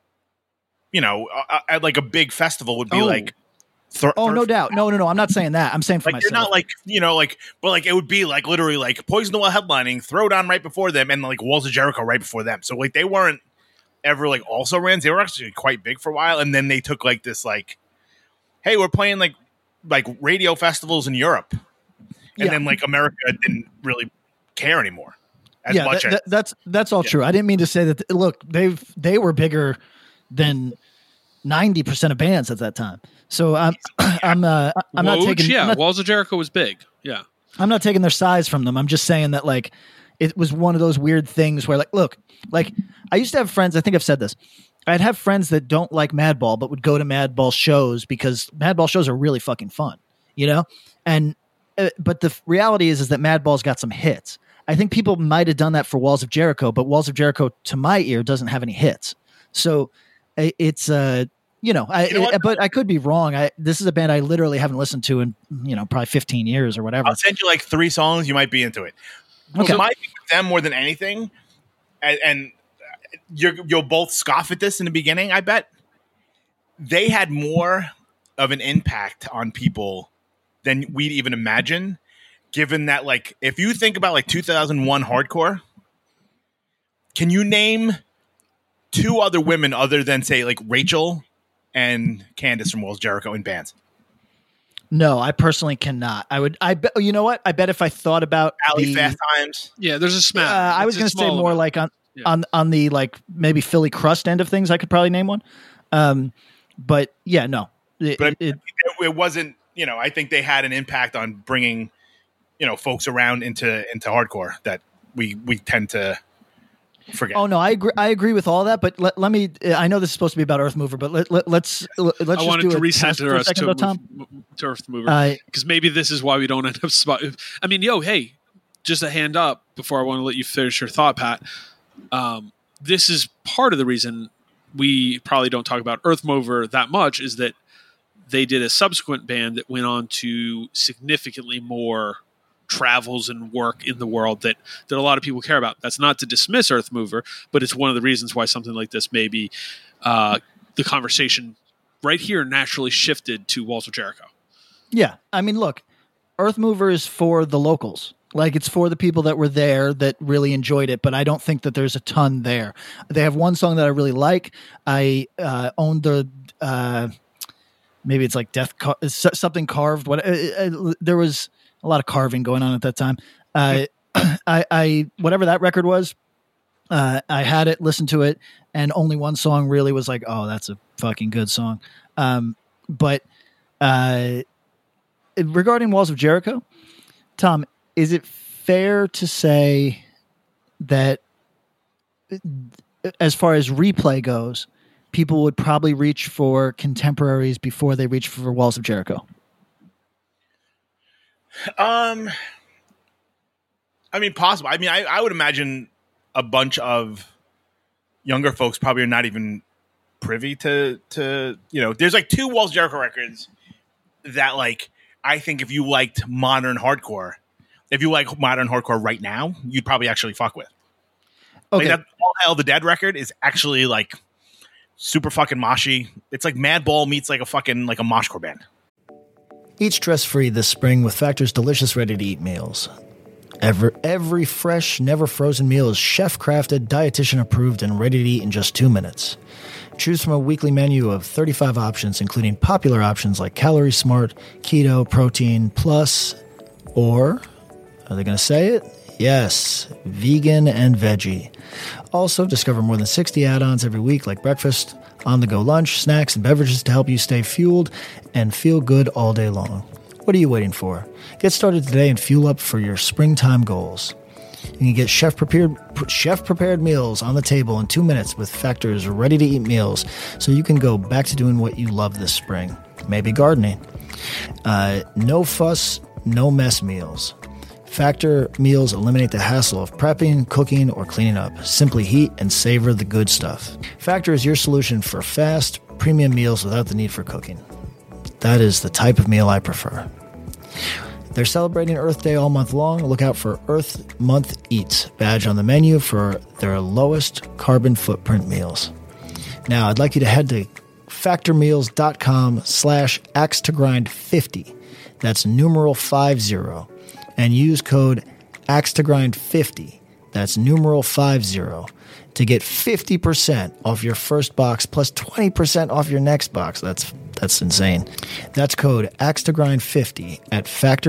at like a big festival would be like. No doubt. No. I'm not saying that. I'm saying for like myself. You're not but like it would be like literally like Poison the Well headlining, Throwdown right before them, and like Walls of Jericho right before them. So like they weren't ever like also rans. They were actually quite big for a while, and then they took like this like, hey, we're playing like radio festivals in Europe, and then like America didn't really care anymore as much. That's all true. I didn't mean to say that. Look, they were bigger than 90% of bands at that time. So I'm not taking. Yeah, Walls of Jericho was big. Yeah, I'm not taking their size from them. I'm just saying that like it was one of those weird things where like, look, like I used to have friends. I think I've said this. I'd have friends that don't like Madball but would go to Madball shows because Madball shows are really fucking fun, And but the reality is that Madball's got some hits. I think people might have done that for Walls of Jericho, but Walls of Jericho, to my ear, doesn't have any hits. So it's but I could be wrong. This is a band I literally haven't listened to in probably 15 years or whatever. I'll send you like 3 songs. You might be into it. Okay. So my thing with them more than anything, and you'll both scoff at this in the beginning. I bet they had more of an impact on people than we'd even imagine. Given that, like, if you think about like 2001 hardcore, can you name 2 other women other than say like Rachel and Candace from Walls of Jericho in bands? No, I personally cannot. I bet. You know what? I bet if I thought about Fast Times. Yeah, there's a smash. I was going to say more like on the like maybe Philly crust end of things. I could probably name one. But yeah, no. It wasn't. I think they had an impact on bringing folks around into hardcore that we tend to forget. Oh no, I agree with all that. But let me. I know this is supposed to be about Earth Mover, but let's. I just wanted to recenter us to Earth Mover because maybe this is why we don't end up spot. I mean, hey, just a hand up before I want to let you finish your thought, Pat. This is part of the reason we probably don't talk about Earth Mover that much is that they did a subsequent band that went on to significantly more travels and work in the world that a lot of people care about. That's not to dismiss Earth Mover, but it's one of the reasons why something like this maybe the conversation right here naturally shifted to Walls of Jericho. Yeah. I mean, look, Earth Mover is for the locals. Like it's for the people that were there that really enjoyed it, but I don't think that there's a ton there. They have one song that I really like. I owned the maybe it's like something carved. There was a lot of carving going on at that time. I whatever that record was, I had it, listened to it, and only one song really was like, oh, that's a fucking good song. But regarding Walls of Jericho, Tom, is it fair to say that as far as replay goes, people would probably reach for contemporaries before they reach for Walls of Jericho? I mean, possible. I mean, I would imagine a bunch of younger folks probably are not even privy to there's like 2 Walls of Jericho records that like, I think if you liked modern hardcore right now, you'd probably actually fuck with. Okay. Like that All Hail the Dead record is actually like super fucking moshy. It's like Madball meets like a fucking like a moshcore band. Eat stress-free this spring with Factor's delicious ready-to-eat meals. Every fresh, never frozen meal is chef-crafted, dietitian-approved, and ready to eat in just 2 minutes. Choose from a weekly menu of 35 options, including popular options like Calorie Smart, Keto, Protein Plus, or, are they going to say it? Yes, vegan and veggie. Also, discover more than 60 add-ons every week like breakfast, on-the-go lunch, snacks, and beverages to help you stay fueled and feel good all day long. What are you waiting for? Get started today and fuel up for your springtime goals. You can get chef-prepared meals on the table in 2 minutes with Factor's ready-to-eat meals so you can go back to doing what you love this spring. Maybe gardening. No fuss, no mess meals. Factor meals eliminate the hassle of prepping, cooking, or cleaning up. Simply heat and savor the good stuff. Factor is your solution for fast, premium meals without the need for cooking. That is the type of meal I prefer. They're celebrating Earth Day all month long. Look out for Earth Month Eats badge on the menu for their lowest carbon footprint meals. Now, I'd like you to head to factormeals.com/axetogrind50. That's numeral 50. And use code AXETOGRIND50, that's numeral 50, to get 50% off your first box plus 20% off your next box. That's insane. That's code AXETOGRIND50 at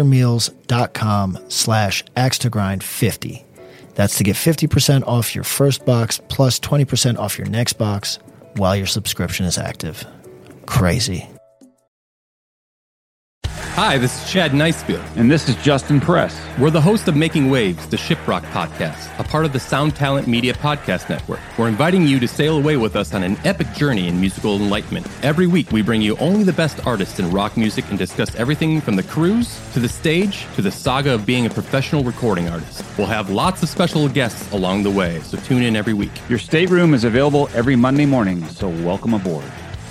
factormeals.com/AXETOGRIND50. That's to get 50% off your first box plus 20% off your next box while your subscription is active. Crazy. Hi, this is Chad Nicefield. And this is Justin Press. We're the host of Making Waves, the Shiprock podcast, a part of the Sound Talent Media Podcast Network. We're inviting you to sail away with us on an epic journey in musical enlightenment. Every week, we bring you only the best artists in rock music and discuss everything from the cruise, to the stage, to the saga of being a professional recording artist. We'll have lots of special guests along the way, so tune in every week. Your stateroom is available every Monday morning, so welcome aboard.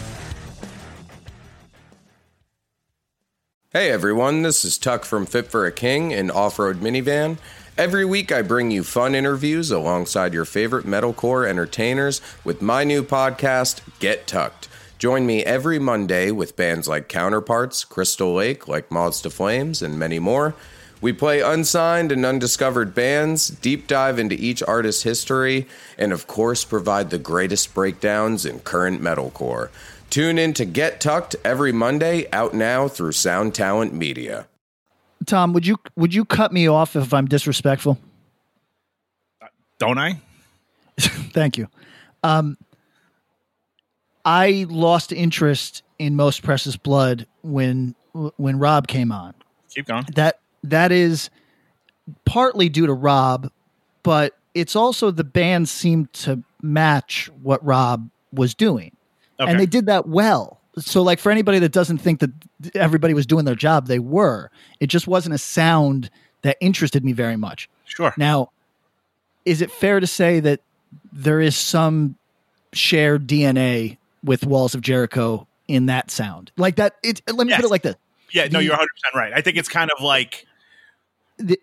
Hey everyone, this is Tuck from Fit for a King, an off-road minivan. Every week I bring you fun interviews alongside your favorite metalcore entertainers with my new podcast, Get Tucked. Join me every Monday with bands like Counterparts, Crystal Lake, like Moths to Flames, and many more. We play unsigned and undiscovered bands, deep dive into each artist's history, and of course provide the greatest breakdowns in current metalcore. Tune in to Get Tucked every Monday, out now through Sound Talent Media. Tom, would you cut me off if I'm disrespectful? Don't I? Thank you. I lost interest in Most Precious Blood when Rob came on. Keep going. That is partly due to Rob, but it's also the band seemed to match what Rob was doing. Okay. And they did that well. So like for anybody that doesn't think that everybody was doing their job, they were. It just wasn't a sound that interested me very much. Sure. Now, is it fair to say that there is some shared DNA with Walls of Jericho in that sound? Like that, let me put it like this. Yeah, no, you're 100% right. I think it's kind of like the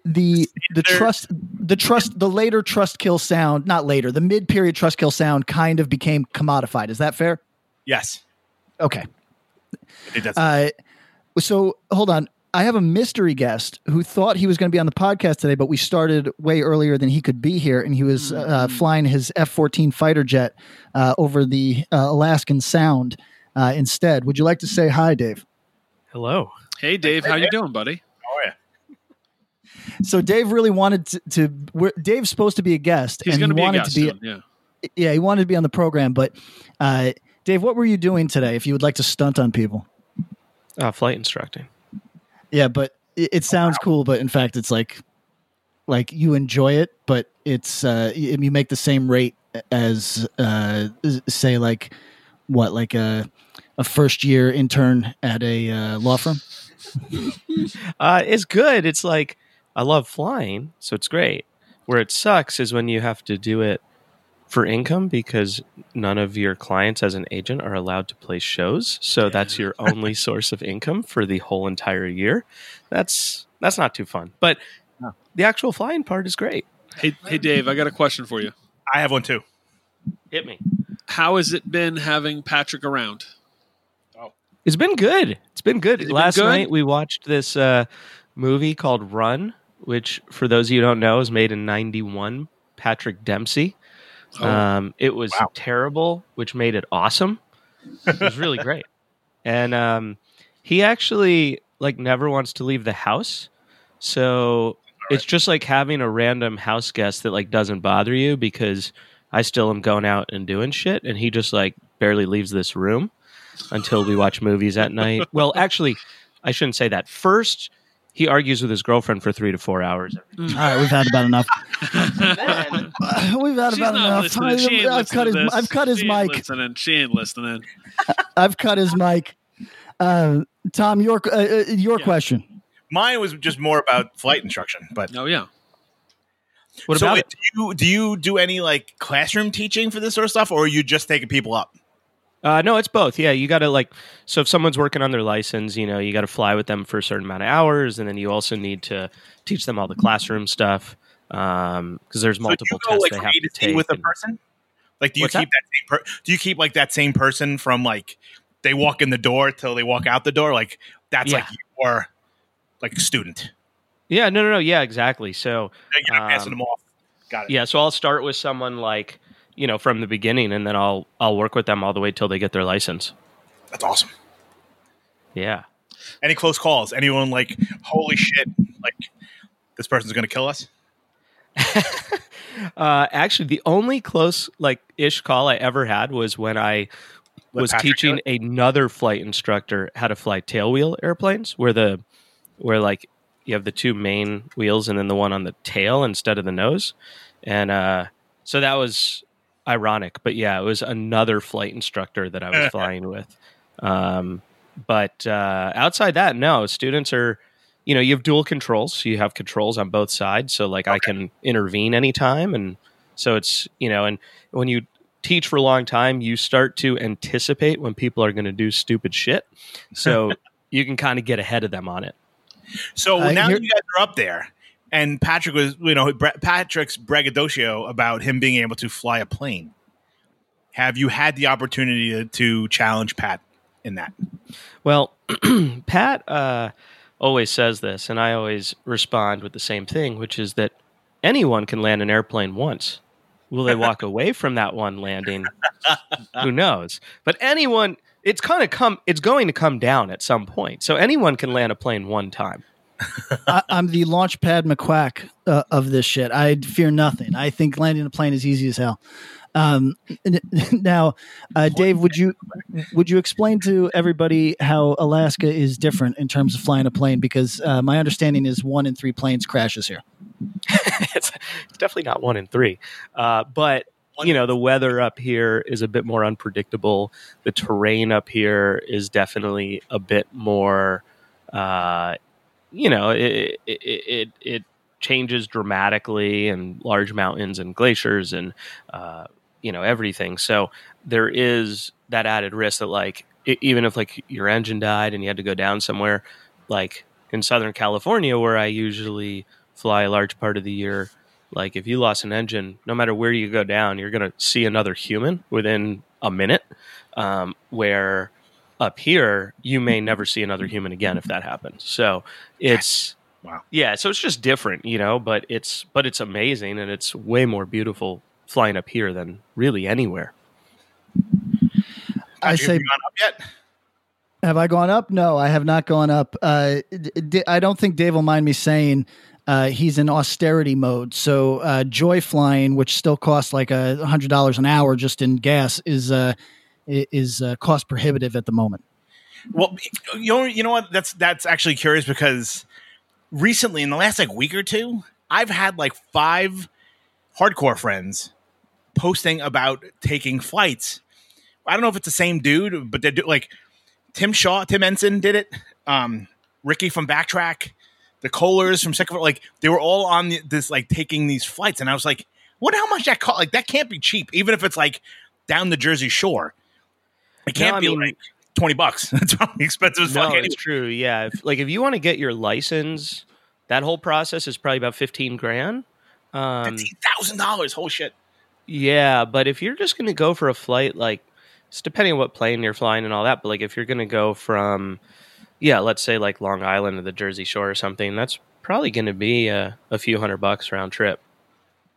later Trust Kill sound, not later, the mid-period Trust Kill sound kind of became commodified. Is that fair? Yes. Okay. It does. So hold on. I have a mystery guest who thought he was going to be on the podcast today, but we started way earlier than he could be here, and he was flying his F-14 fighter jet over the Alaskan Sound instead. Would you like to say hi, Dave? Hello. Hey, Dave. How you doing, buddy? How are you? So Dave really wanted to Dave's supposed to be a guest. He's going to be a guest soon, yeah, he wanted to be on the program, but Dave, what were you doing today if you would like to stunt on people? Flight instructing. Yeah, but it sounds cool, but in fact, it's like you enjoy it, but it's you make the same rate as say like a first year intern at a law firm. It's good. It's like I love flying, so it's great. Where it sucks is when you have to do it for income because none of your clients as an agent are allowed to play shows. So that's your only source of income for the whole entire year. That's not too fun. But the actual flying part is great. Hey, Dave, I got a question for you. I have one too. Hit me. How has it been having Patrick around? Oh, it's been good. It's been good. Last night we watched this movie called Run, which for those of you who don't know is made in 91. Patrick Dempsey It was terrible, which made it awesome. It was really great. And he actually like never wants to leave the house. So it's just like having a random house guest that like doesn't bother you, because I still am going out and doing shit, and he just like barely leaves this room until we watch movies at night. Well, actually, I shouldn't say that. First, he argues with his girlfriend for 3 to 4 hours. All right, we've had about enough. We've had She's about not enough. listening. She ain't I've cut his. listening to this. I've cut his She ain't mic. listening. She ain't listening. I've cut his mic. Tom, your question. Mine was just more about flight instruction, but Oh yeah. What about it? Do you do any like classroom teaching for this sort of stuff, or are you just taking people up? No, it's both. Yeah, you got to like, so if someone's working on their license, you know, you got to fly with them for a certain amount of hours, and then you also need to teach them all the classroom stuff, because there's multiple so do you go, tests like, they from have A to to Z take. with a and- person? Like, do you What's keep that same do you keep like that same person from like they walk in the door till they walk out the door? Like that's Yeah. like your like student. Yeah, no. Yeah, exactly. So You're not passing them off. Got it. yeah, so I'll start with someone like, you know, from the beginning, and then I'll work with them all the way till they get their license. That's awesome. Yeah. Any close calls? Anyone like, holy shit, like this person's gonna kill us? Actually, the only close like ish call I ever had was when I was Patrick teaching another flight instructor how to fly tailwheel airplanes, where like you have the two main wheels and then the one on the tail instead of the nose, and so that was ironic. But yeah, it was another flight instructor that I was flying with. But outside that, no, students are. You know, you have dual controls, so you have controls on both sides. So, like, I can intervene anytime, and so it's, you know, and when you teach for a long time, you start to anticipate when people are going to do stupid shit, so you can kind of get ahead of them on it. So now that you guys are up there, and Patrick was, you know, Patrick's braggadocio about him being able to fly a plane. Have you had the opportunity to challenge Pat in that? Well, Pat always says this, and I always respond with the same thing, which is that anyone can land an airplane once. Will they walk away from that one landing? Who knows? But anyone, it's going to come down at some point. So anyone can land a plane one time. I'm the Launchpad McQuack of this shit. I fear nothing. I think landing a plane is easy as hell. Now, Dave, would you explain to everybody how Alaska is different in terms of flying a plane? Because my understanding is 1 in 3 planes crashes here. It's definitely not 1 in 3, but you know, the weather up here is a bit more unpredictable. The terrain up here is definitely a bit more. You know, it changes dramatically, and large mountains and glaciers and you know, everything. So there is that added risk that like even if like your engine died and you had to go down somewhere, like in Southern California where I usually fly a large part of the year, like if you lost an engine, no matter where you go down, you're going to see another human within a minute, where up here you may never see another human again if that happens. So it's wow. Yeah, so it's just different, you know, but it's amazing, and it's way more beautiful flying up here than really anywhere. I say, have you gone up yet? Have I gone up? No, I have not gone up. I don't think Dave will mind me saying he's in austerity mode. So joy flying, which still costs like $100 an hour just in gas, is cost prohibitive at the moment. Well, you know what? That's actually curious, because recently, in the last like week or two, I've had like 5 hardcore friends posting about taking flights. I don't know if it's the same dude, but they do, like Tim Ensign did it. Ricky from Backtrack, the Kohlers from Second, like they were all on this like taking these flights, and I was like, "What? How much that cost? Like that can't be cheap, even if it's like down the Jersey Shore. It can't be like $20. That's probably expensive as fuck. No, it's true. Yeah, if you want to get your license, that whole process is probably about $15,000. $15,000. Holy shit. Yeah, but if you're just going to go for a flight, like it's depending on what plane you're flying and all that, but like if you're going to go from, let's say like Long Island to the Jersey Shore or something, that's probably going to be a few $100 round trip.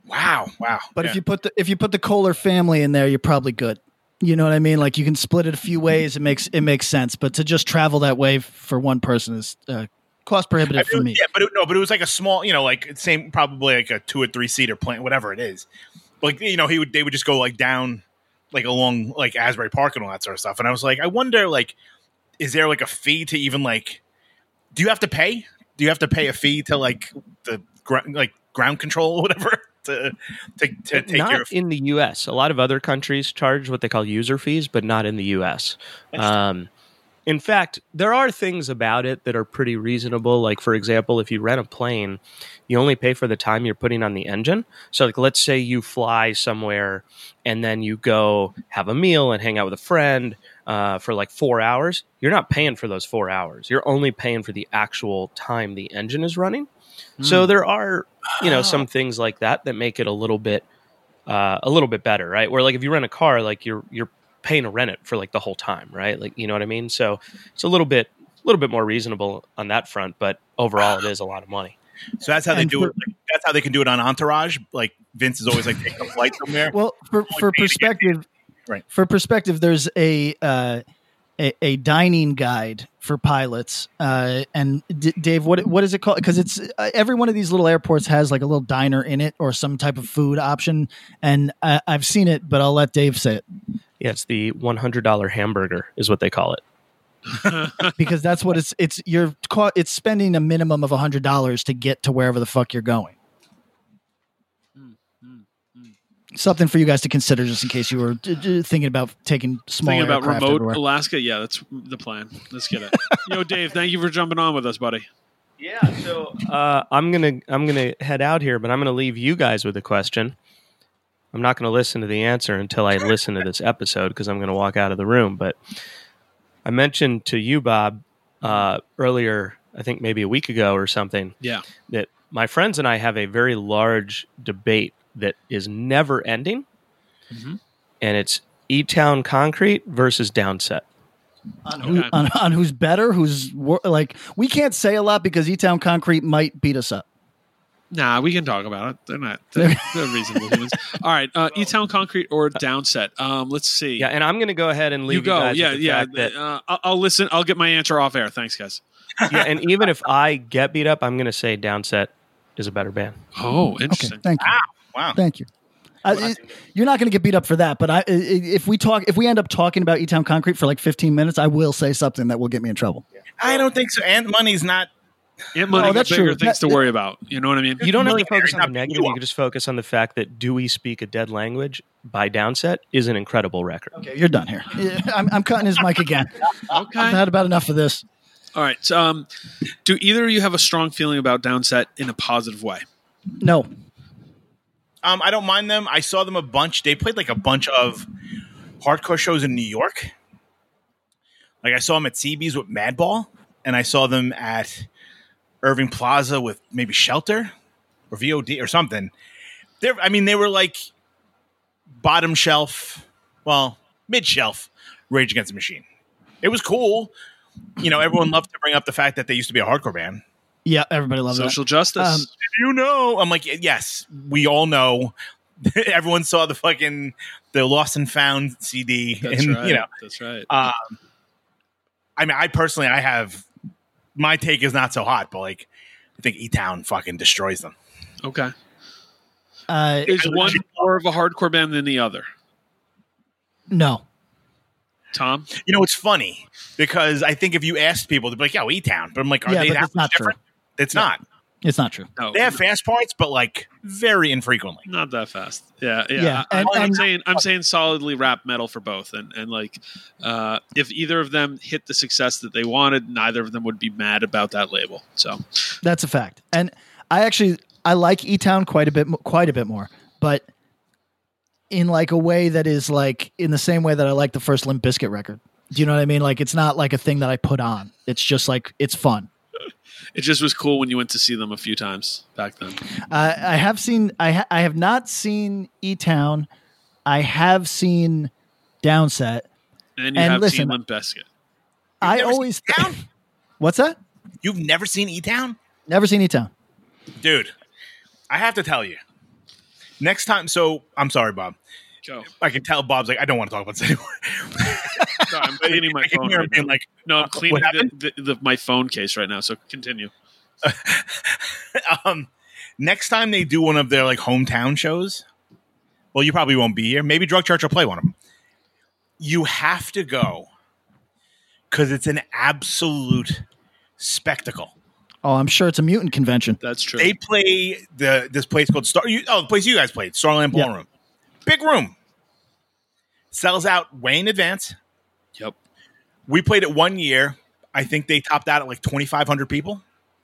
Wow. But if you put the Kohler family in there, you're probably good. You know what I mean? Like you can split it a few ways. It makes sense. But to just travel that way for one person is cost prohibitive for me. Yeah, but it was like a small, like same, probably like a 2 or 3 seater plane, whatever it is. Like, they would just go like down, like along like Asbury Park and all that sort of stuff. And I was like, I wonder, like, is there like a fee to even like, do you have to pay? Do you have to pay a fee to like the ground control or whatever to take care of? In the U.S. A lot of other countries charge what they call user fees, but not in the U.S. In fact, there are things about it that are pretty reasonable. Like, for example, if you rent a plane, you only pay for the time you're putting on the engine. So, like, let's say you fly somewhere and then you go have a meal and hang out with a friend for like 4 hours. You're not paying for those 4 hours. You're only paying for the actual time the engine is running. So there are, some things like that make it a little bit better, right? Where like if you rent a car, like you're paying to rent it for like the whole time, right? Like, you know what I mean? So it's a little bit more reasonable on that front, but overall it is a lot of money. So that's how they do it. Like, that's how they can do it on Entourage. Like Vince is always like taking a flight somewhere. Well, for perspective, right? For perspective, there's a dining guide for pilots. And Dave, what is it called? Because it's every one of these little airports has like a little diner in it or some type of food option. And I've seen it, but I'll let Dave say it. Yeah, it's the $100 hamburger is what they call it. Because that's what it's spending a minimum of $100 to get to wherever the fuck you're going. Something for you guys to consider, just in case you were thinking about taking small. Thinking about remote everywhere. Alaska, yeah, that's the plan. Let's get it. Yo, Dave, thank you for jumping on with us, buddy. Yeah, so I'm gonna head out here, but I'm gonna leave you guys with a question. I'm not gonna listen to the answer until I listen to this episode because I'm gonna walk out of the room. But I mentioned to you, Bob, earlier, I think maybe a week ago or something, that my friends and I have a very large debate that is never ending, and it's E-Town Concrete versus Downset. On who's better, like, we can't say a lot because E-Town Concrete might beat us up. Nah, we can talk about it. They're reasonable humans. All right, E-Town Concrete or Downset. Let's see. Yeah, and I'm going to go ahead and leave you guys with the fact that I'll listen. I'll get my answer off air. Thanks, guys. Yeah, and even if I get beat up, I'm going to say Downset is a better band. Oh, interesting. Okay, thank you. Wow. Thank you. You're not going to get beat up for that, but if we end up talking about E-Town Concrete for like 15 minutes, I will say something that will get me in trouble. I don't think so. And money's not. Ant Money got bigger things to worry about. You know what I mean? You don't have to focus on the negative. You can just focus on the fact that "Do We Speak a Dead Language" by Downset is an incredible record. Okay, you're done here. I'm cutting his mic again. Okay. I've had about enough of this. All right. So, do either of you have a strong feeling about Downset in a positive way? No. I don't mind them. I saw them a bunch. They played like a bunch of hardcore shows in New York. Like I saw them at CB's with Madball, and I saw them at Irving Plaza with maybe Shelter or VOD or something. They were like bottom shelf, mid shelf Rage Against the Machine. It was cool. Everyone loved to bring up the fact that they used to be a hardcore band. Yeah, everybody loves Social justice. I'm like, yes, we all know. Everyone saw the Lost and Found CD. That's right. That's right. I personally, my take is not so hot, but like, I think E-Town fucking destroys them. Okay. Is one more of a hardcore band than the other? No. Tom? It's funny because I think if you asked people, they'd be like, E-Town. But I'm like, are they that much different? It's not. It's not true. No. They have fast parts, but like very infrequently. Not that fast. Yeah. I'm saying solidly rap metal for both, and like if either of them hit the success that they wanted, neither of them would be mad about that label. So that's a fact. And I like E-Town quite a bit more, but in like a way that is like in the same way that I like the first Limp Bizkit record. Do you know what I mean? Like it's not like a thing that I put on. It's just like it's fun. It just was cool when you went to see them a few times back then. I have not seen E-Town. I have seen Downset. And you have seen Limp Bizkit. I always E-Town? What's that? You've never seen E-Town? Never seen E-Town. Dude, I have to tell you. Next time, so I'm sorry, Bob. Go. I can tell Bob's like, I don't want to talk about this anymore. Sorry, I'm cleaning my I can phone hear him right being now. like, No, I'm cleaning what happened? my phone case right now. So continue. Next time they do one of their like hometown shows, well, you probably won't be here. Maybe Drug Church will play one of them. You have to go because it's an absolute spectacle. Oh, I'm sure it's a mutant convention. That's true. They play this place called the place you guys played, Starland Ballroom. Big room. Sells out way in advance. Yep. We played it 1 year. I think they topped out at like 2,500 people.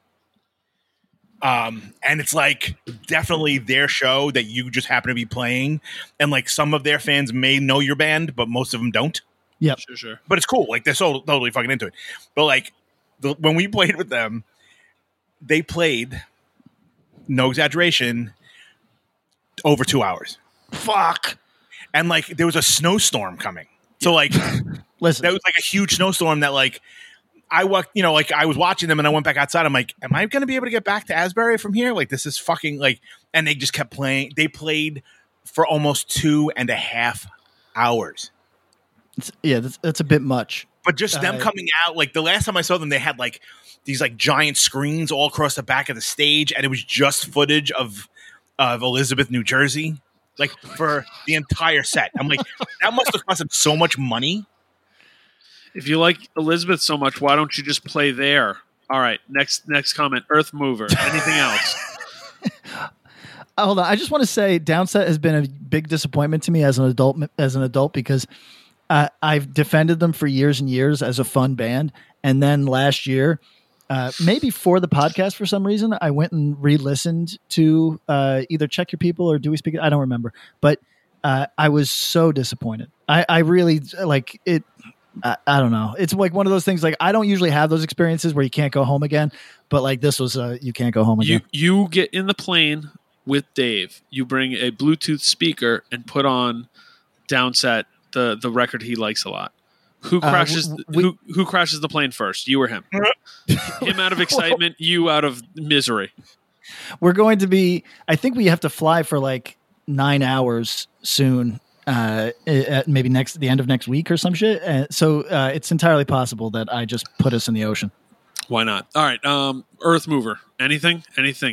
And it's like definitely their show that you just happen to be playing. And like some of their fans may know your band, but most of them don't. Yep. Sure. But it's cool. Like they're so totally fucking into it. But like when we played with them, they played, no exaggeration, over 2 hours. Fuck. And like there was a snowstorm coming. So like Listen, that was like a huge snowstorm that like I walked, like I was watching them and I went back outside. I'm like, am I going to be able to get back to Asbury from here? Like this is fucking like, and they just kept playing. They played for almost 2.5 hours. that's a bit much. But just them coming out, like the last time I saw them, they had like these like giant screens all across the back of the stage, and it was just footage of Elizabeth, New Jersey, like for the entire set. I'm like, that must have cost them so much money. If you like Elizabeth so much, why don't you just play there? All right. Next comment. Earth Mover. Anything else? Hold on. I just want to say Downset has been a big disappointment to me as an adult because I've defended them for years and years as a fun band. And then last year, maybe for the podcast for some reason, I went and re-listened to either Check Your People or Do We Speak? I don't remember. But I was so disappointed. I really like it. I don't know. It's like one of those things. Like I don't usually have those experiences where you can't go home again, but like this was you can't go home again. You get in the plane with Dave. You bring a Bluetooth speaker and put on Downset, the record he likes a lot. Who crashes? Who crashes the plane first? You or him? Him out of excitement. You out of misery. We're going to be. I think we have to fly for like 9 hours soon. Maybe the end of next week or some shit. So it's entirely possible that I just put us in the ocean. Why not? All right. Earth Mover. Anything.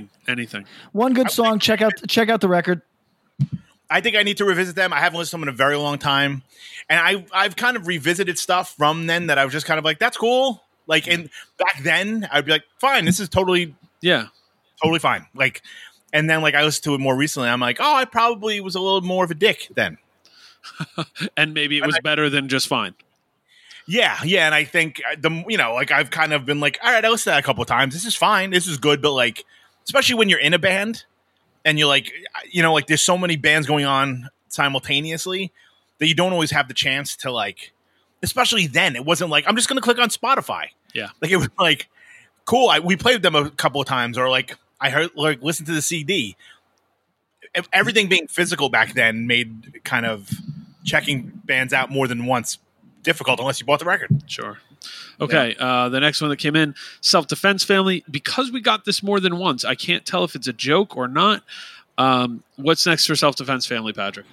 One good song. Check out the record. I think I need to revisit them. I haven't listened to them in a very long time. And I've kind of revisited stuff from then that I was just kind of like, that's cool. Like, and back then I'd be like, fine, this is totally fine. Like, and then like I listened to it more recently. I'm like, oh, I probably was a little more of a dick then. And maybe it was better than just fine. Yeah. And I think like I've kind of been like, all right, I listened to that a couple of times. This is fine. This is good. But like, especially when you're in a band and you're like, like there's so many bands going on simultaneously that you don't always have the chance to like, especially then it wasn't like, I'm just going to click on Spotify. Yeah. Like it was like, cool. We played with them a couple of times or like I heard, like listen to the CD. Everything being physical back then made kind of checking bands out more than once difficult unless you bought the record. Sure. Okay. Yeah. The next one that came in, Self-Defense Family. Because we got this more than once, I can't tell if it's a joke or not. What's next for Self-Defense Family, Patrick?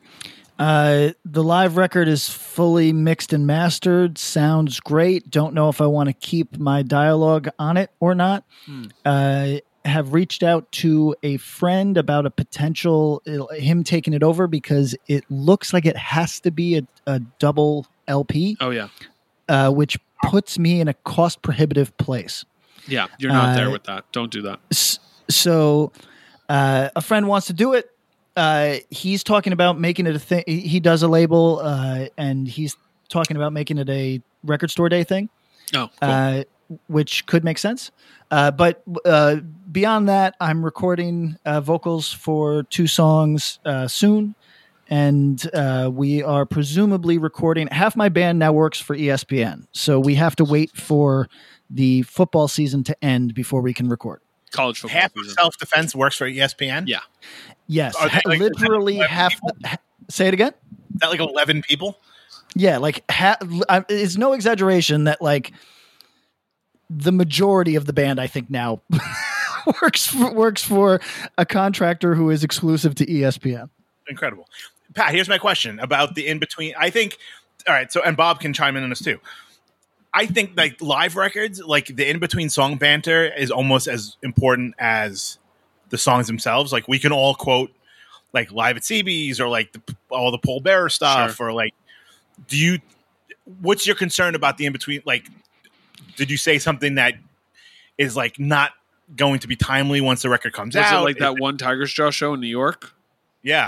The live record is fully mixed and mastered. Sounds great. Don't know if I want to keep my dialogue on it or not. Have reached out to a friend about a potential him taking it over because it looks like it has to be a double LP. Oh yeah. Which puts me in a cost prohibitive place. Yeah. You're not there with that. Don't do that. So a friend wants to do it. He's talking about making it a thing. He does a label and he's talking about making it a record store day thing. Oh, cool. Which could make sense. But beyond that, I'm recording vocals for 2 songs soon. And we are presumably recording. Half my band now works for ESPN. So we have to wait for the football season to end before we can record. College football. Half of Self-Defense works for ESPN? Yeah. Yes. Like literally half. Say it again? Is that like 11 people? Yeah. Like it's no exaggeration that like the majority of the band, I think now works for a contractor who is exclusive to ESPN. Incredible. Pat, here's my question about the in between. I think, all right. So, and Bob can chime in on this too. I think like live records, like the in between song banter is almost as important as the songs themselves. Like we can all quote like Live at CB's or like all the Paul Bearer stuff, or like, what's your concern about the in between? Like, did you say something that is like not going to be timely once the record comes out? Was it like that one Tiger's Jaw show in New York? Yeah.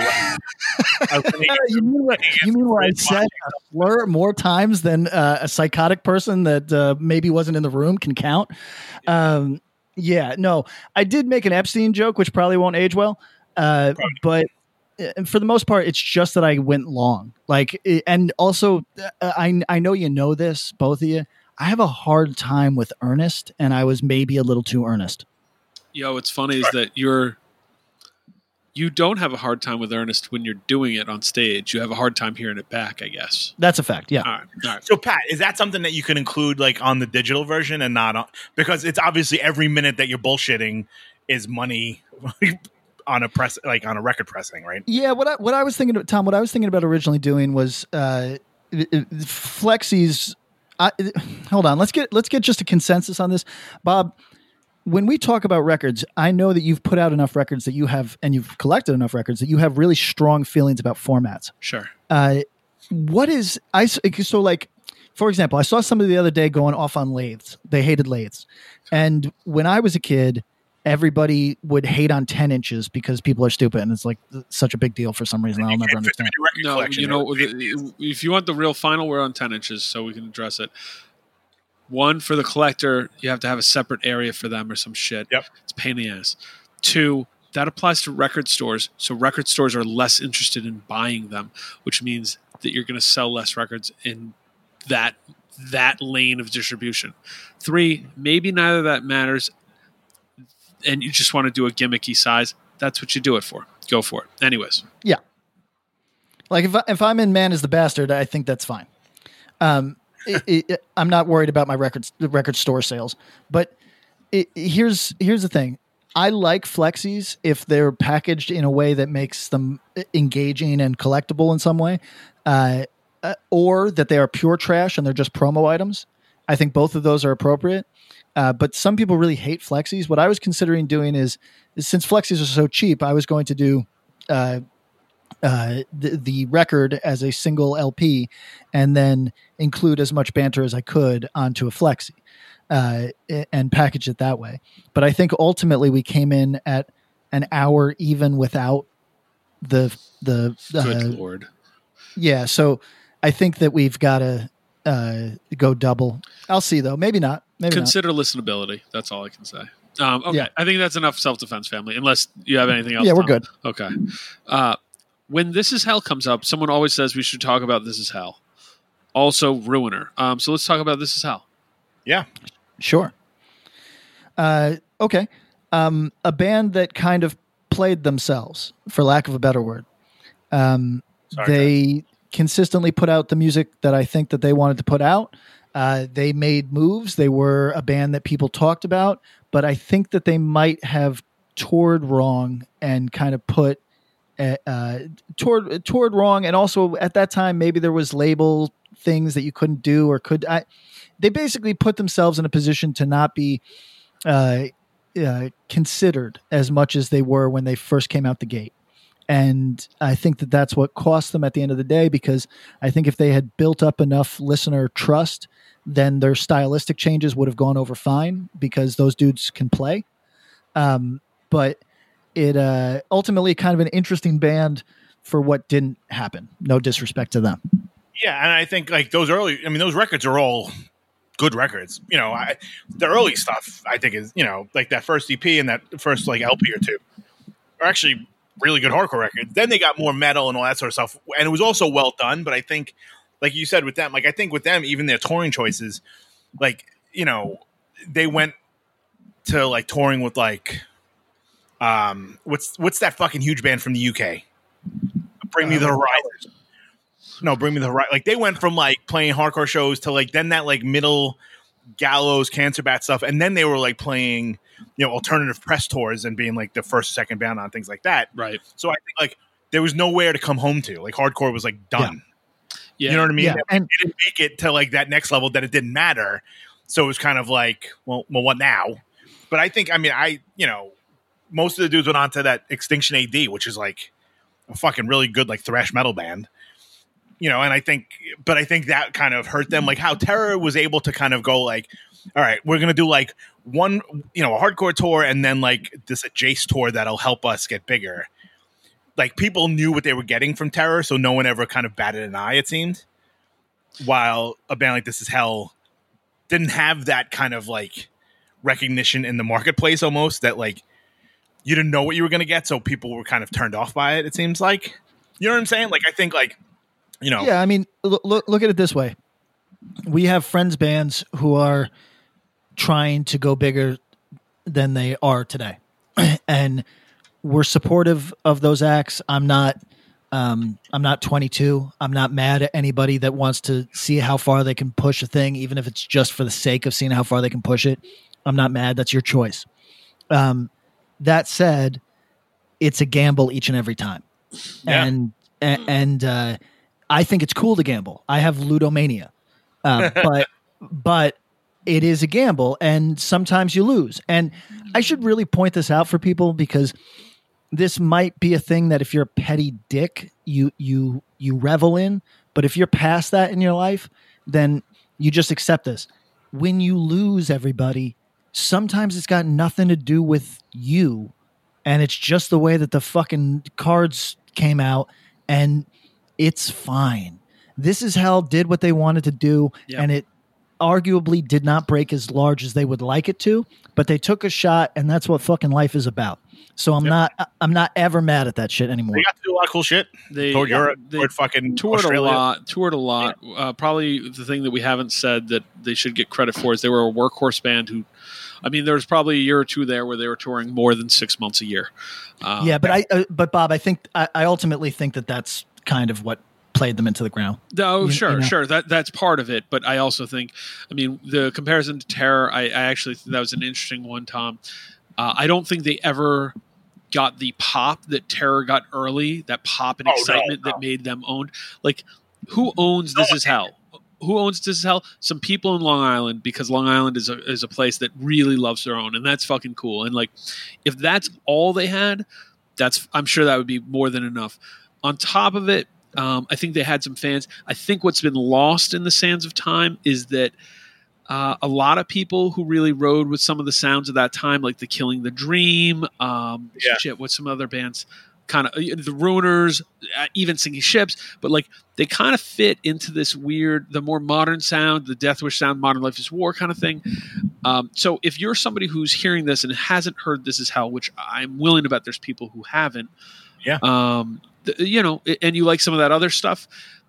You mean what I said a slur more times than a psychotic person that maybe wasn't in the room can count? Yeah, no. I did make an Epstein joke, which probably won't age well. But for the most part, it's just that I went long. Like, and also, I know you know this, both of you. I have a hard time with earnest, and I was maybe a little too earnest. Yo, what's funny is that you don't have a hard time with earnest when you're doing it on stage. You have a hard time hearing it back, I guess. That's a fact, yeah. All right. So, Pat, is that something that you can include like on the digital version and not on? Because it's obviously every minute that you're bullshitting is money on a press, like on a record pressing, right? Yeah. What I was thinking, Tom, what I was thinking about originally doing was Flexi's. Hold on. Let's get just a consensus on this, Bob. When we talk about records, I know that you've put out enough records that you have, and you've collected enough records that you have really strong feelings about formats. Sure. So like, for example, I saw somebody the other day going off on lathes. They hated lathes. And when I was a kid, everybody would hate on 10 inches because people are stupid. And it's like such a big deal for some reason. I'll never understand. No, if you want the real final, we're on 10 inches, so we can address it. One, for the collector, you have to have a separate area for them or some shit. Yep. It's a pain in the ass. Two, that applies to record stores. So record stores are less interested in buying them, which means that you're going to sell less records in that lane of distribution. Three, maybe neither of that matters, and you just want to do a gimmicky size. That's what you do it for. Go for it. Anyways. Yeah. Like if I'm in Man is the Bastard, I think that's fine. I'm not worried about my record store sales, but here's the thing. I like Flexis if they're packaged in a way that makes them engaging and collectible in some way, or that they are pure trash and they're just promo items. I think both of those are appropriate. But some people really hate Flexis. What I was considering doing is since Flexis are so cheap, I was going to do the record as a single LP and then include as much banter as I could onto a Flexi and package it that way. But I think ultimately we came in at an hour even without the good Lord. Yeah. So I think that we've got to go double. I'll see though. Maybe not. Consider listenability. That's all I can say. Okay. Yeah. I think that's enough self-defense, family, unless you have anything else. Yeah, we're good. Okay. When This Is Hell comes up, someone always says we should talk about This Is Hell. Also, Ruiner. So let's talk about This Is Hell. Yeah. Sure. Okay. A band that kind of played themselves, for lack of a better word. They consistently put out the music that I think that they wanted to put out. They made moves. They were a band that people talked about, but I think that they might have toured wrong and kind of put toured wrong. And also at that time, maybe there was label things that you couldn't do or they basically put themselves in a position to not be considered as much as they were when they first came out the gate. And I think that that's what cost them at the end of the day, because I think if they had built up enough listener trust, then their stylistic changes would have gone over fine because those dudes can play. But it ultimately kind of an interesting band for what didn't happen. No disrespect to them. Yeah, and I think like those records are all good records. You know, the early stuff I think is, like that first EP and that first like LP or two are actually really good hardcore records. Then they got more metal and all that sort of stuff, and it was also well done. But I think, like you said with them, like I think with them, even their touring choices, like they went to like touring with like what's that fucking huge band from the UK? Bring Me the Horizon. No, Bring Me the Horizon. Like they went from like playing hardcore shows to like then that like middle Gallows, Cancer Bat stuff, and then they were like playing, alternative press tours and being like the first, second band on things like that. Right. So I think like there was nowhere to come home to. Like hardcore was like done. Yeah. You know what I mean? Yeah. And it didn't make it to like that next level that it didn't matter. So it was kind of like, well, what now? But I think, most of the dudes went on to that Extinction AD, which is like a fucking really good like thrash metal band. And I think that kind of hurt them. Like how Terror was able to kind of go like, all right, we're going to do like one, a hardcore tour and then like this Jace tour that'll help us get bigger. Like people knew what they were getting from Terror, so no one ever kind of batted an eye, it seemed. While a band like This Is Hell didn't have that kind of like recognition in the marketplace almost, that like you didn't know what you were going to get, so people were kind of turned off by it, it seems like. You know what I'm saying? Like I think like, Yeah, I mean, look at it this way. We have friends bands who are trying to go bigger than they are today. And we're supportive of those acts. I'm not 22. I'm not mad at anybody that wants to see how far they can push a thing, even if it's just for the sake of seeing how far they can push it. I'm not mad. That's your choice. That said, it's a gamble each and every time. Yeah. And I think it's cool to gamble. I have ludomania. But it is a gamble, and sometimes you lose. And I should really point this out for people, because this might be a thing that if you're a petty dick, you revel in. But if you're past that in your life, then you just accept this. When you lose everybody, sometimes it's got nothing to do with you, and it's just the way that the fucking cards came out, and it's fine. This Is Hell did what they wanted to do, and it arguably did not break as large as they would like it to, but they took a shot, and that's what fucking life is about. So I'm not ever mad at that shit anymore. They got to do a lot of cool shit. They toured Europe, toured fucking Australia. Toured a lot. Probably the thing that we haven't said that they should get credit for is they were a workhorse band who, there was probably a year or two there where they were touring more than 6 months a year. But Bob, I think I ultimately think that that's kind of what played them into the ground. Oh, sure. That's part of it. But I also think, the comparison to Terror, I actually think that was an interesting one, Tom. I don't think they ever got the pop that Terror got early, that pop and excitement that made them owned. Like, who owns This Is Hell? Who owns This Is Hell? Some people in Long Island, because Long Island is a place that really loves their own, and that's fucking cool. And like, if that's all they had, I'm sure that would be more than enough. On top of it, I think they had some fans. I think what's been lost in the sands of time is that a lot of people who really rode with some of the sounds of that time, like the Killing the Dream, what's some other bands, kind of the Ruiners, even Sinking Ships, but like they kind of fit into this weird, the more modern sound, the Deathwish sound, Modern Life is War kind of thing. So if you're somebody who's hearing this and hasn't heard This Is Hell, which I'm willing to bet there's people who haven't, and you like some of that other stuff,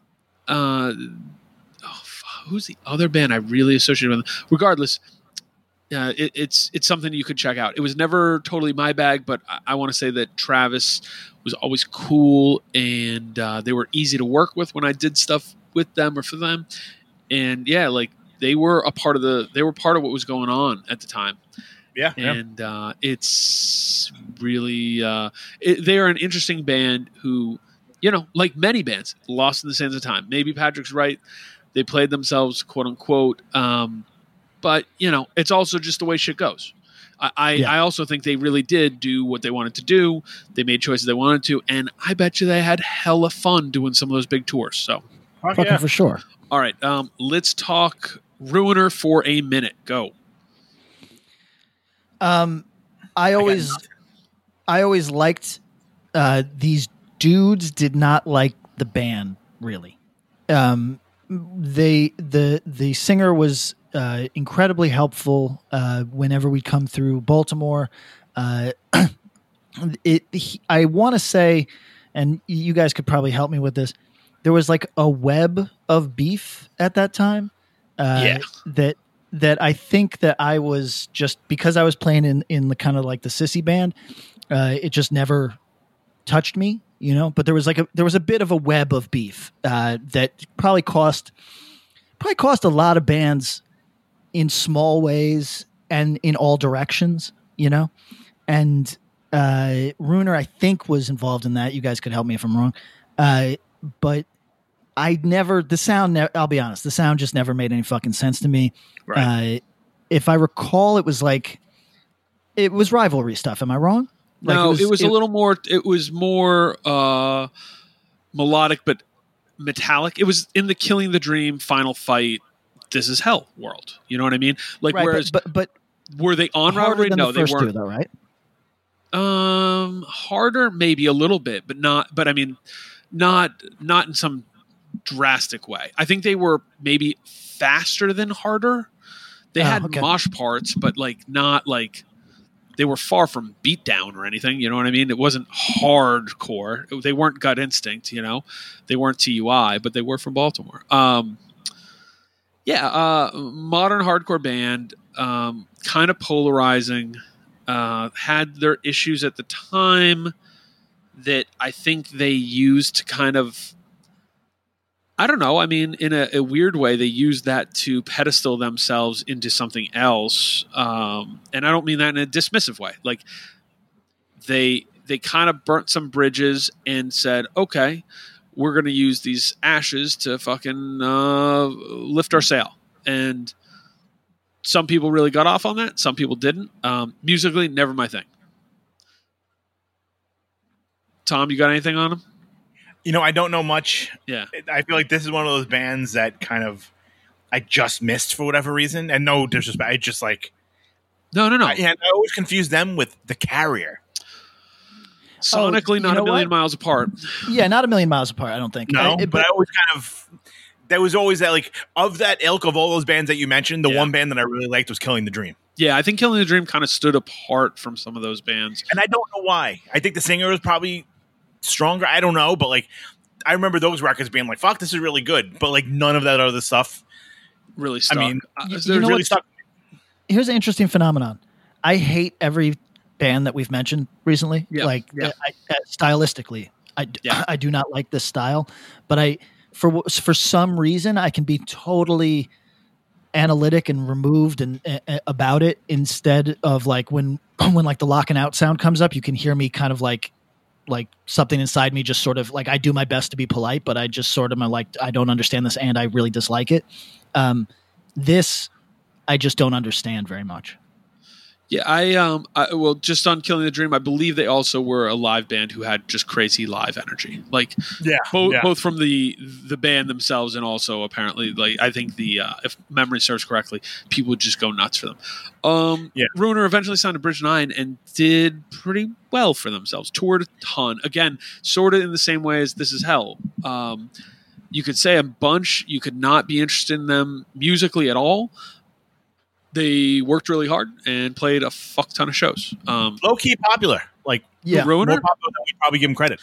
who's the other band I really associated with? Regardless, it's something you could check out. It was never totally my bag, but I want to say that Travis was always cool, and they were easy to work with when I did stuff with them or for them. And they were part of what was going on at the time. Yeah, and it's really they are an interesting band who, like many bands, lost in the sands of time. Maybe Patrick's right. They played themselves, quote unquote. But, it's also just the way shit goes. I also think they really did do what they wanted to do. They made choices they wanted to. And I bet you they had hella fun doing some of those big tours. So, for sure. All right. Let's talk Ruiner for a minute. Go. I always liked these dudes did not like the band, really. The singer was incredibly helpful whenever we come through Baltimore. I want to say, and you guys could probably help me with this, there was like a web of beef at that time. That I think that I was just, because I was playing in the kind of like the sissy band, it just never touched me. But there was a bit of a web of beef that probably cost a lot of bands in small ways and in all directions, you know? And Runer, I think, was involved in that. You guys could help me if I'm wrong. But the sound, I'll be honest, the sound just never made any fucking sense to me. Right. If I recall, it was rivalry stuff. Am I wrong? No, it was a little more, it was more melodic, but metallic. It was in the Killing the Dream final fight, This Is Hell world. You know what I mean? Like, right, whereas, but were they on rivalry? No, they weren't. Two, though, right? Harder, maybe a little bit, but not in some drastic way. I think they were maybe faster than Harder. They had mosh parts, but not like they were far from beatdown or anything. You know what I mean? It wasn't hardcore. They weren't Gut Instinct, you know, they weren't TUI, but they were from Baltimore. Modern hardcore band, kind of polarizing, had their issues at the time that I think they used to kind of, I don't know. I mean, in a weird way, they used that to pedestal themselves into something else. And I don't mean that in a dismissive way. Like they kind of burnt some bridges and said, okay, we're going to use these ashes to fucking lift our sail. And some people really got off on that. Some people didn't. Musically, never my thing. Tom, you got anything on them? You know, I don't know much. Yeah. I feel like this is one of those bands that kind of I just missed for whatever reason. And no disrespect. I just like... No. I always confuse them with The Carrier. Sonically, not a million miles apart. Yeah, not a million miles apart, I don't think. No, but I always kind of... There was always that, like, of that ilk of all those bands that you mentioned, the one band that I really liked was Killing the Dream. Yeah, I think Killing the Dream kind of stood apart from some of those bands. And I don't know why. I think the singer was probably stronger. I don't know, but like I remember those records being like, fuck, this is really good. But like none of that other stuff really stuck. I mean, really stuck. Here's an interesting phenomenon. I hate every band that we've mentioned recently. Yeah. Stylistically, I do not like this style, but for some reason I can be totally analytic and removed and about it, instead of like when like the locking out sound comes up, you can hear me kind of like something inside me just sort of like, I do my best to be polite, but I just sort of am like, I don't understand this and I really dislike it. This I just don't understand very much. Yeah, I just on Killing the Dream, I believe they also were a live band who had just crazy live energy. Like, both from the band themselves and also apparently, like, I think if memory serves correctly, people would just go nuts for them. Runer eventually signed to Bridge 9 and did pretty well for themselves. Toured a ton. Again, sort of in the same way as This Is Hell. You could say a bunch. You could not be interested in them musically at all. They worked really hard and played a fuck ton of shows. Low key popular, like Ruiner, more popular than we probably give them credit.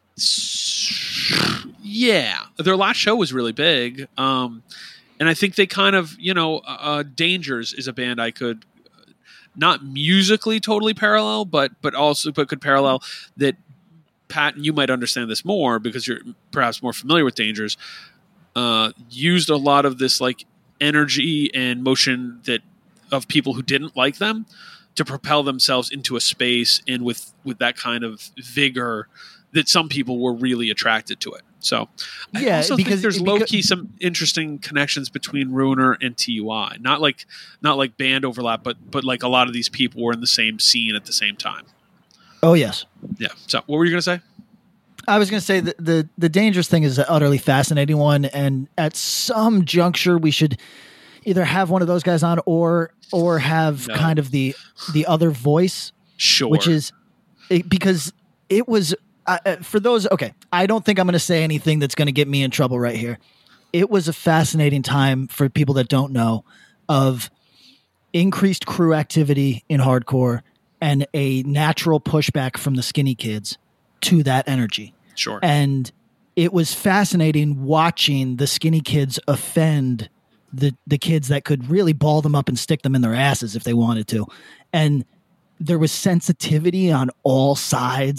Yeah, their last show was really big, and I think they kind of, Dangers is a band I could not musically totally parallel, but could parallel that. Pat, and you might understand this more because you're perhaps more familiar with Dangers. Used a lot of this like energy and motion of people who didn't like them to propel themselves into a space, and with that kind of vigor that some people were really attracted to it. So I also think there's low-key some interesting connections between Ruiner and TUI. Not like band overlap, but like a lot of these people were in the same scene at the same time. Oh, yes. Yeah. So what were you going to say? I was going to say the Dangerous thing is an utterly fascinating one, and at some juncture we should either have one of those guys on or have kind of the other voice. Sure. Which is because it was for those. Okay, I don't think I'm going to say anything that's going to get me in trouble right here. It was a fascinating time for people that don't know of increased crew activity in hardcore and a natural pushback from the skinny kids to that energy. Sure. And it was fascinating watching the skinny kids offend the kids that could really ball them up and stick them in their asses if they wanted to. And there was sensitivity on all sides.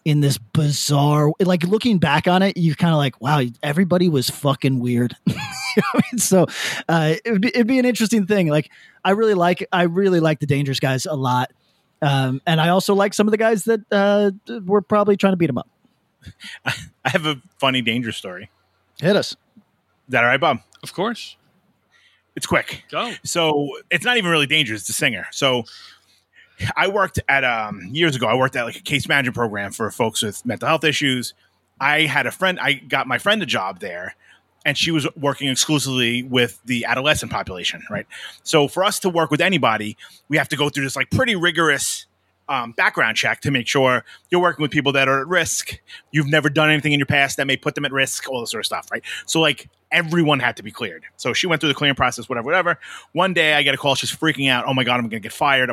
in this bizarre, like looking back on it, you're kind of like, wow, everybody was fucking weird. So it'd be an interesting thing. Like I really like the Dangerous guys a lot. And I also like some of the guys that were probably trying to beat them up. I have a funny Dangerous story. Hit us. Is that all right, Bob? Of course. It's quick. Go. So it's not even really Dangerous. It's a singer. So I worked at years ago. I worked at like a case management program for folks with mental health issues. I had a friend. I got my friend a job there, and she was working exclusively with the adolescent population. Right. So for us to work with anybody, we have to go through this like pretty rigorous background check to make sure you're working with people that are at risk. You've never done anything in your past that may put them at risk. All this sort of stuff. Right. So like everyone had to be cleared. So she went through the clearing process, whatever. One day I get a call. She's freaking out. Oh my God, I'm going to get fired.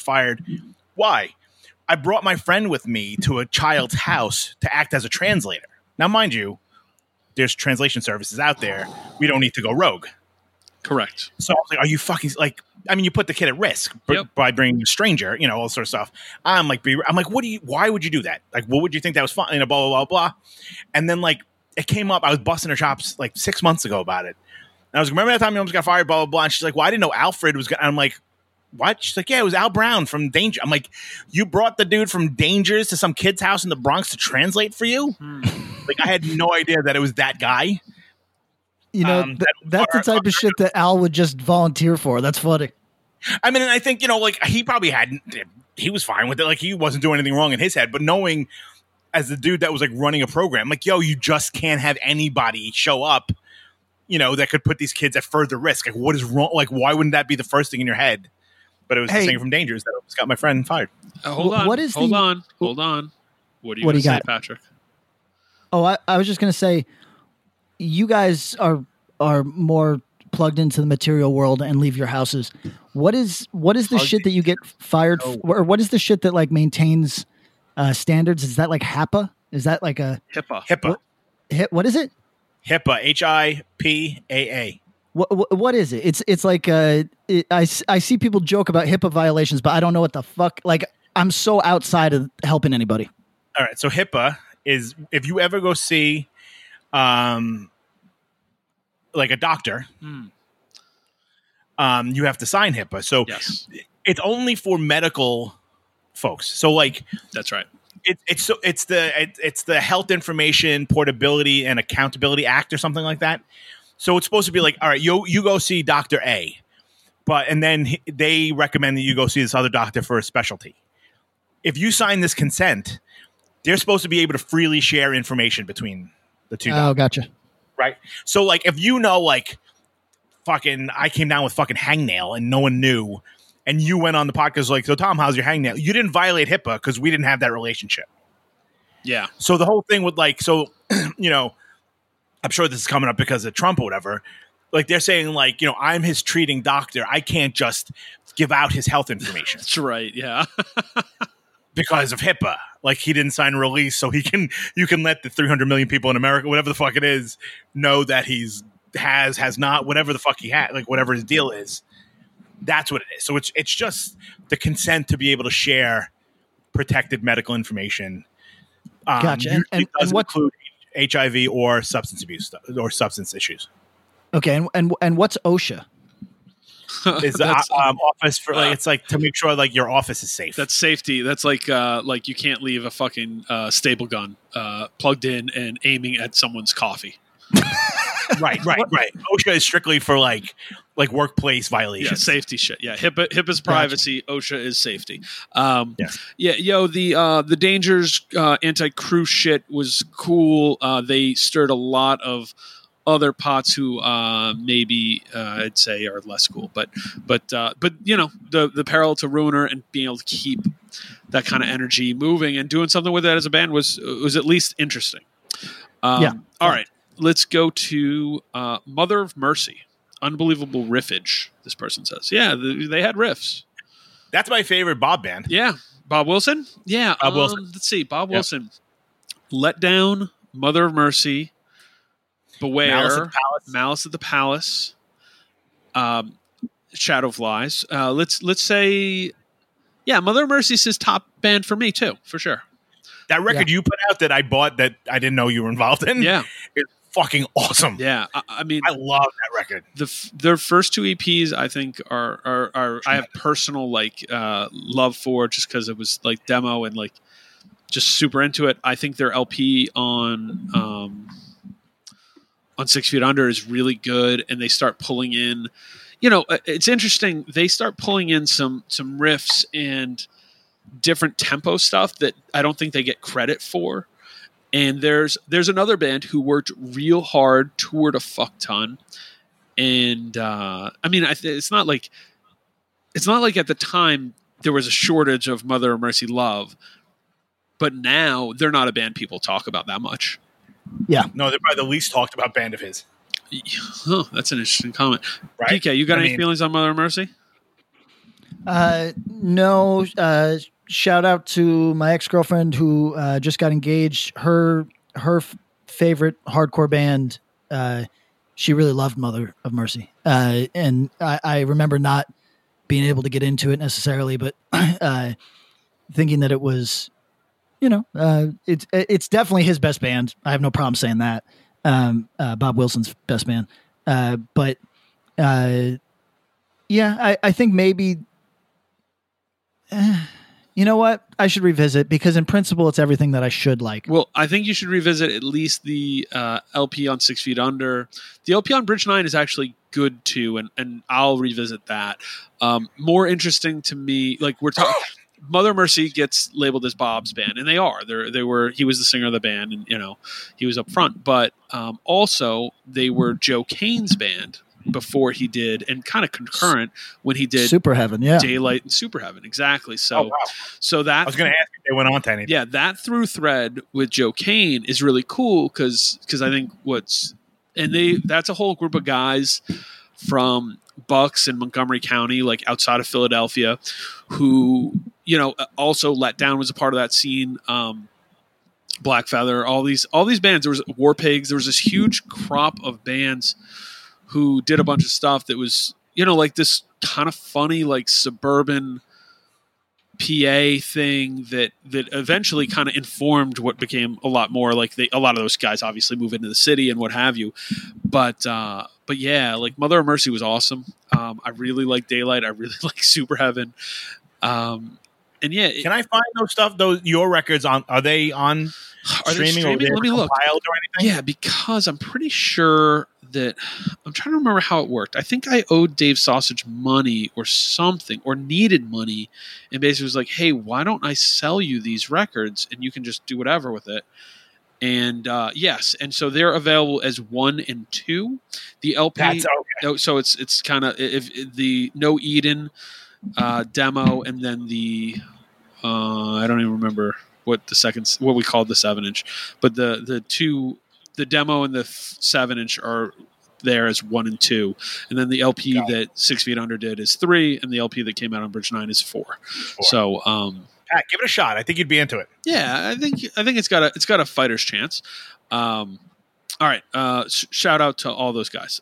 Why? I brought my friend with me to a child's house to act as a translator. Now, mind you, there's translation services out there. We don't need to go rogue. Correct. So I was like, are you fucking like, I mean, you put the kid at risk by bringing a stranger, you know, all sort of stuff. I'm like, why would you do that? Like, what would you think that was fun? You know, blah, blah, blah, blah. And then like, it came up. I was busting her chops like 6 months ago about it. And I was like, remember that time you almost got fired, blah, blah, blah. And she's like, well, I didn't know Alfred was going to. I'm like, what? She's like, yeah, it was Al Brown from Danger. I'm like, you brought the dude from Dangers to some kid's house in the Bronx to translate for you? Like, I had no idea that it was that guy. You know, that's the type of shit that Al would just volunteer for. That's funny. I mean, and I think, you know, like he probably he was fine with it. Like he wasn't doing anything wrong in his head, but knowing as the dude that was like running a program, like, yo, you just can't have anybody show up, you know, that could put these kids at further risk. Like, what is wrong? Like, why wouldn't that be the first thing in your head? But it was the singer from Dangers that almost got my friend fired. Hold on. What is hold on. What are you going to say, Patrick? Oh, I was just going to say, you guys are more plugged into the material world and leave your houses. What is the shit that you get fired or what is the shit that like maintains standards? Is that like HIPAA? Is that like a HIPAA? What is it? HIPAA, HIPAA. What is it? It's like I see people joke about HIPAA violations, but I don't know what the fuck. Like I'm so outside of helping anybody. All right, so HIPAA is if you ever go see, like a doctor, you have to sign HIPAA. So it's only for medical folks. So like that's right. It's the Health Information Portability and Accountability Act or something like that. So it's supposed to be like, all right, you go see Dr. A, and then they recommend that you go see this other doctor for a specialty. If you sign this consent, they're supposed to be able to freely share information between the two doctors. Oh, gotcha. Right. So like, if you know, like fucking, I came down with fucking hangnail and no one knew, and you went on the podcast like, so Tom, how's your hangnail? You didn't violate HIPAA because we didn't have that relationship. Yeah. So the whole thing with like, so, you know, I'm sure this is coming up because of Trump or whatever. Like they're saying like, you know, I'm his treating doctor. I can't just give out his health information. That's right. Yeah. Because of HIPAA. Like he didn't sign a release so you can let the 300 million people in America, whatever the fuck it is, know that has not, whatever the fuck he had, like whatever his deal is. That's what it is. So it's just the consent to be able to share protected medical information. Gotcha. And what include HIV or substance abuse or substance issues. Okay. And what's OSHA? Is the office for like it's like to make sure like your office is safe. That's safety. That's like you can't leave a fucking staple gun plugged in and aiming at someone's coffee. Right. OSHA is strictly for like workplace violations. Yeah, safety shit. Yeah, HIPAA's privacy. Gotcha. OSHA is safety. Yes. Yeah, the Dangers anti-crew shit was cool. They stirred a lot of other pots who maybe I'd say are less cool, but you know the parallel to Ruiner and being able to keep that kind of energy moving and doing something with that as a band was at least interesting. All right. Let's go to Mother of Mercy. Unbelievable riffage, this person says. Yeah, they had riffs. That's my favorite Bob band. Yeah. Bob Wilson? Yeah. Bob Wilson. Let's see. Bob Wilson. Let Down, Mother of Mercy, Beware, Malice at the Palace, Shadow Flies. Let's say, yeah, Mother of Mercy is his top band for me, too, for sure. That record you put out that I bought that I didn't know you were involved in. Yeah. It's fucking awesome. Yeah. I mean, I love that record. Their first 2 EPs, I think, are I have personal love for, just because it was like demo and like just super into it. I think their LP on 6 Feet Under is really good, and they start pulling in. It's interesting. They start pulling in some riffs and different tempo stuff that I don't think they get credit for. And there's another band who worked real hard, toured a fuck ton, and I mean, it's not like at the time there was a shortage of Mother of Mercy love, but now they're not a band people talk about that much. Yeah, no, they're probably the least talked about band of his. Huh, that's an interesting comment. Right? PK, you got any feelings on Mother of Mercy? No. Shout out to my ex-girlfriend who just got engaged. Her favorite hardcore band, she really loved Mother of Mercy. And I remember not being able to get into it necessarily, but thinking that it was, it's definitely his best band. I have no problem saying that. Bob Wilson's best band. But I think maybe... you know what? I should revisit, because in principle, it's everything that I should like. Well, I think you should revisit at least the LP on 6 Feet Under. The LP on Bridge 9 is actually good too, and I'll revisit that. More interesting to me, like we're talking, Mother Mercy gets labeled as Bob's band, and they are. He was the singer of the band, and he was up front. But also, they were Joe Kane's band before he did, and kind of concurrent when he did Super Heaven, Daylight and Super Heaven, exactly. So, so that I was going to ask if they went on to anything. Yeah, that through thread with Joe Kane is really cool because I think that's a whole group of guys from Bucks and Montgomery County, like outside of Philadelphia, who also Let Down was a part of that scene. Black Feather, all these bands. There was War Pigs. There was this huge crop of bands who did a bunch of stuff that was, like this kind of funny, like suburban PA thing that eventually kind of informed what became a lot more like a lot of those guys obviously move into the city and what have you. But yeah, like Mother of Mercy was awesome. I really like Daylight. I really like Super Heaven. And yeah, can I find your records are they on streaming? Or Let me look. Or anything? Yeah, because I'm pretty sure that I'm trying to remember how it worked. I think I owed Dave Sausage money or something, or needed money, and basically was like, "Hey, why don't I sell you these records and you can just do whatever with it?" And yes, and so they're available as 1 and 2. The LP, that's okay. So it's kind of if the No Eden demo, and then the I don't even remember what we called the 7-inch, but the demo and the 7-inch are there as 1 and 2, and then the LP that 6 Feet Under did is 3, and the LP that came out on Bridge 9 is 4. So, Pat, give it a shot. I think you'd be into it. Yeah, I think it's got a fighter's chance. All right, shout out to all those guys.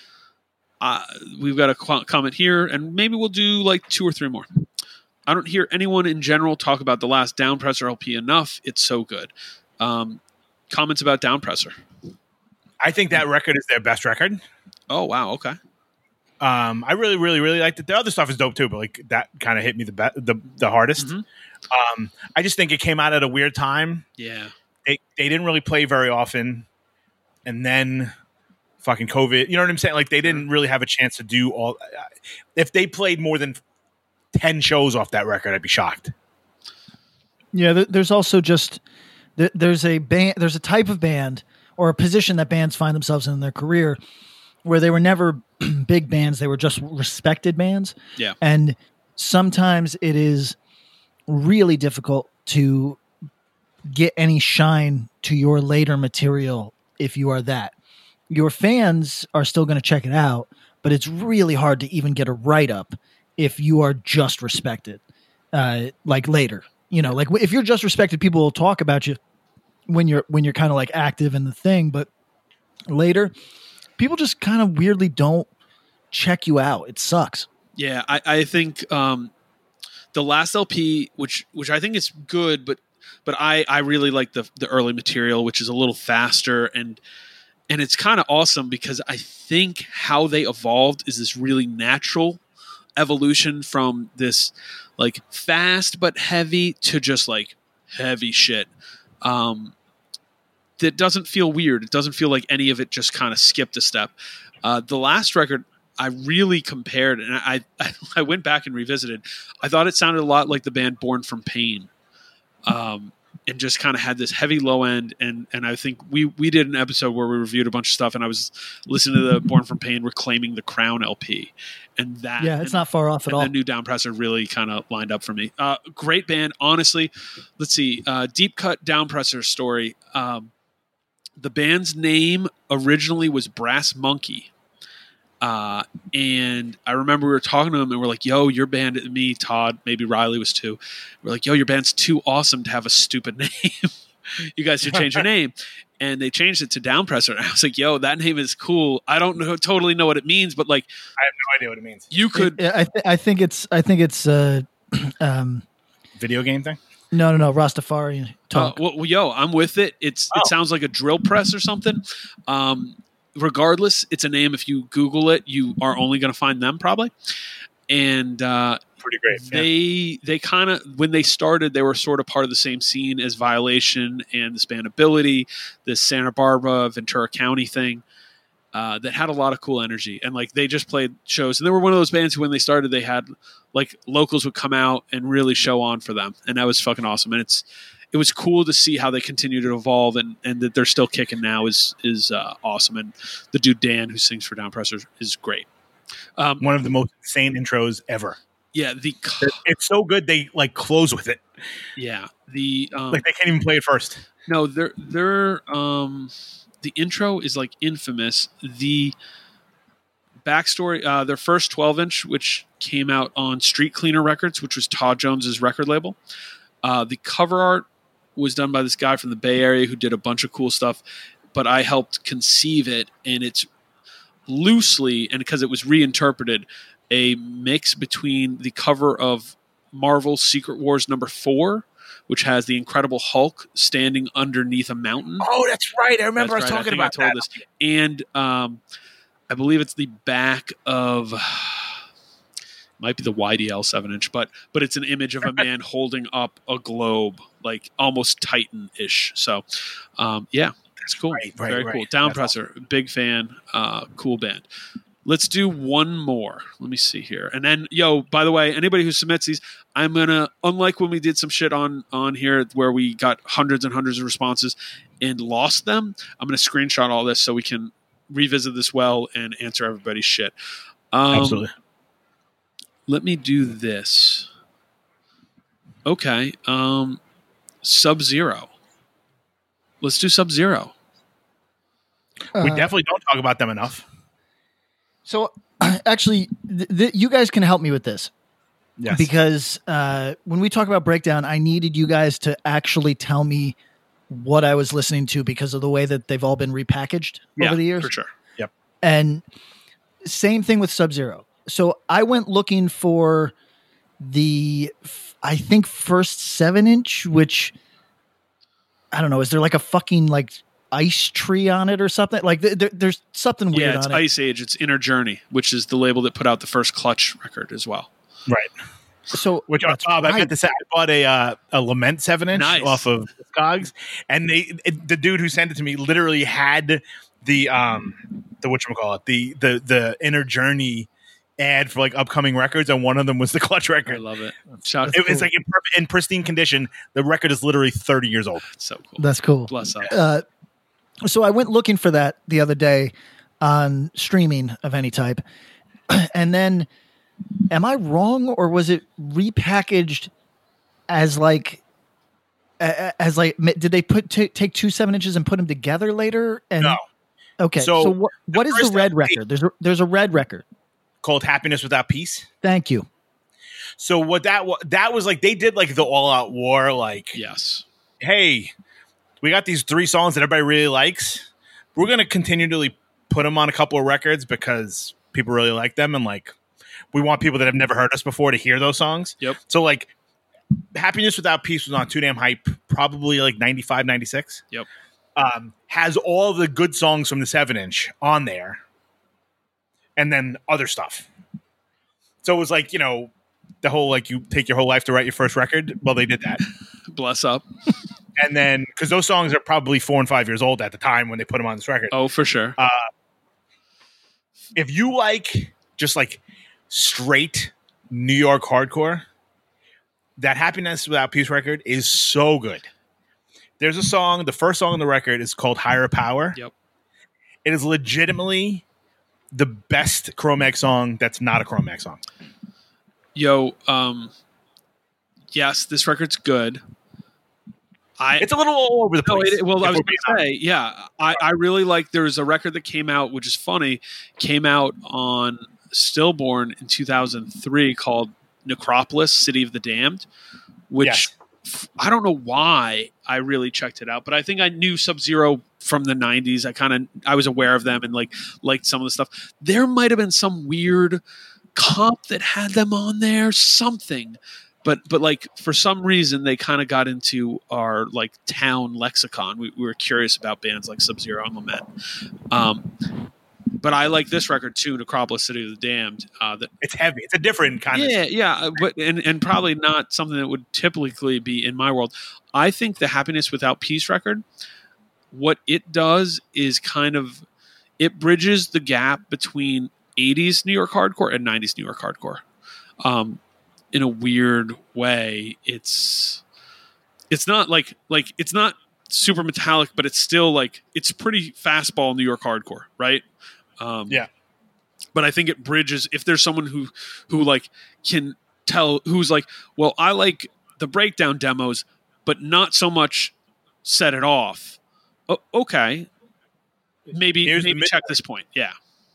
We've got a comment here, and maybe we'll do like 2 or 3 more. I don't hear anyone in general talk about the last Downpressor LP enough. It's so good. Comments about Downpressor? I think that record is their best record. Oh wow, okay. I really, really, really liked it. The other stuff is dope too, but like that kind of hit me the hardest. Mm-hmm. I just think it came out at a weird time. Yeah, they didn't really play very often, and then fucking COVID. You know what I'm saying? Like they didn't really have a chance to do all. If they played more than 10 shows off that record, I'd be shocked. Yeah, there's also just there's a type of band or a position that bands find themselves in their career where they were never big bands, they were just respected bands. Yeah. And sometimes it is really difficult to get any shine to your later material if you are that. Your fans are still going to check it out, but it's really hard to even get a write-up if you are just respected, like later. Like if you're just respected, people will talk about you when you're kind of like active in the thing, but later people just kind of weirdly don't check you out. It sucks. Yeah. I think the last LP, which I think is good, but But I really like the early material, which is a little faster, and it's kind of awesome because I think how they evolved is this really natural evolution from this like fast but heavy to just like heavy shit. That doesn't feel weird. It doesn't feel like any of it just kind of skipped a step. The last record I really compared, and I went back and revisited. I thought it sounded a lot like the band Born from Pain, and just kind of had this heavy low end. And I think we did an episode where we reviewed a bunch of stuff, and I was listening to the Born from Pain Reclaiming the Crown LP, and that it's not far off at all. The new Downpresser really kind of lined up for me. Great band, honestly. Let's see, Deep Cut Downpresser story. The band's name originally was Brass Monkey. And I remember we were talking to them and we're like, yo, your band, me, Todd, maybe Riley was too. We're like, yo, your band's too awesome to have a stupid name. You guys should change your name. And they changed it to Downpresser. And I was like, yo, that name is cool. I don't totally know what it means, but like, I have no idea what it means. You could. I think it's video game thing. No, Rastafari talk. Well, yo, I'm with it. It sounds like a drill press or something. Regardless, it's a name. If you Google it, you are only going to find them probably. And pretty great. They kind of, when they started, they were sort of part of the same scene as Violation and this band Ability, this Santa Barbara, Ventura County thing. That had a lot of cool energy, and like they just played shows, and they were one of those bands who, when they started, they had like locals would come out and really show on for them, and that was fucking awesome. And it was cool to see how they continue to evolve, and that they're still kicking now is awesome. And the dude Dan who sings for Downpresser is great. One of the most insane intros ever. Yeah, it's so good they like close with it. Yeah, like they can't even play it first. No, they're the intro is like infamous. The backstory, their first 12-inch, which came out on Street Cleaner Records, which was Todd Jones's record label. The cover art was done by this guy from the Bay Area who did a bunch of cool stuff, but I helped conceive it, and it's loosely, and because it was reinterpreted, a mix between the cover of Marvel's Secret Wars #4, which has the Incredible Hulk standing underneath a mountain. Oh, that's right. I remember I was talking about that. This. And I believe it's the back of, might be the YDL 7-inch, but it's an image of a man holding up a globe, like almost Titan-ish. So, yeah, it's cool. Very cool. Downpresser, big fan, cool band. Let's do one more. Let me see here. And then, yo, by the way, anybody who submits these, I'm going to, unlike when we did some shit on here where we got hundreds and hundreds of responses and lost them, I'm going to screenshot all this so we can revisit this well and answer everybody's shit. Absolutely. Let me do this. Okay. Sub-Zero. Let's do Sub-Zero. We definitely don't talk about them enough. So, actually, you guys can help me with this. Yes. Because when we talk about Breakdown, I needed you guys to actually tell me what I was listening to because of the way that they've all been repackaged over the years. For sure. Yep. And same thing with Sub-Zero. So I went looking for the, I think, first 7-inch, which, I don't know, is there like a fucking like ice tree on it or something? Like there's something weird on it. Yeah, it's Ice Age. It's Inner Journey, which is the label that put out the first Clutch record as well. Right. So, which I got to say, I bought a Lament 7-inch off of Cogs, and the dude who sent it to me literally had the whatchamacallit, the Inner Journey ad for like upcoming records, and one of them was the Clutch record. I love it. It's like in pristine condition. The record is literally 30 years old. That's so cool. That's cool. Bless up. So I went looking for that the other day on streaming of any type. And then, am I wrong, or was it repackaged as like, did they take two 7-inches and put them together later? And, no. Okay. So what is the red record? There's a red record called Happiness Without Peace. Thank you. So what that was like, they did like the All Out War, like, yes, hey, we got these 3 songs that everybody really likes. We're going to continually put them on a couple of records because people really like them. And like, we want people that have never heard us before to hear those songs. Yep. So like Happiness Without Peace was on Too Damn Hype probably like 95, 96. Yep. Has all the good songs from the 7-inch on there, and then other stuff. So it was like, the whole like you take your whole life to write your first record. Well, they did that. Bless up. And then because those songs are probably 4 and 5 years old at the time when they put them on this record. Oh, for sure. If you like just like straight New York hardcore, that Happiness Without Peace record is so good. There's a song, the first song on the record is called Higher Power. Yep. It is legitimately the best Cro-Mag song that's not a Cro-Mag song. Yo, yes, this record's good. It's a little all over the place. I was going to say, yeah, I really like, there's a record that came out, which is funny, came out on Stillborn in 2003 called Necropolis, City of the Damned, which I don't know why I really checked it out, but I think I knew Sub-Zero from the 90s. I was aware of them and liked some of the stuff. There might have been some weird comp that had them on there, something. But like for some reason they kind of got into our like town lexicon. We were curious about bands like Sub-Zero and Lament. But I like this record too, Necropolis, City of the Damned. It's heavy. It's a different kind of. Yeah, but and probably not something that would typically be in my world. I think the Happiness Without Peace record, what it does is it bridges the gap between 80s New York hardcore and 90s New York hardcore. In a weird way, it's not like it's not super metallic, but it's still like it's pretty fastball New York hardcore, right? Yeah. But I think it bridges. If there's someone who like can tell, who's like, well, I like the breakdown demos, but not so much Set It Off. Oh, okay, maybe check this point. Yeah.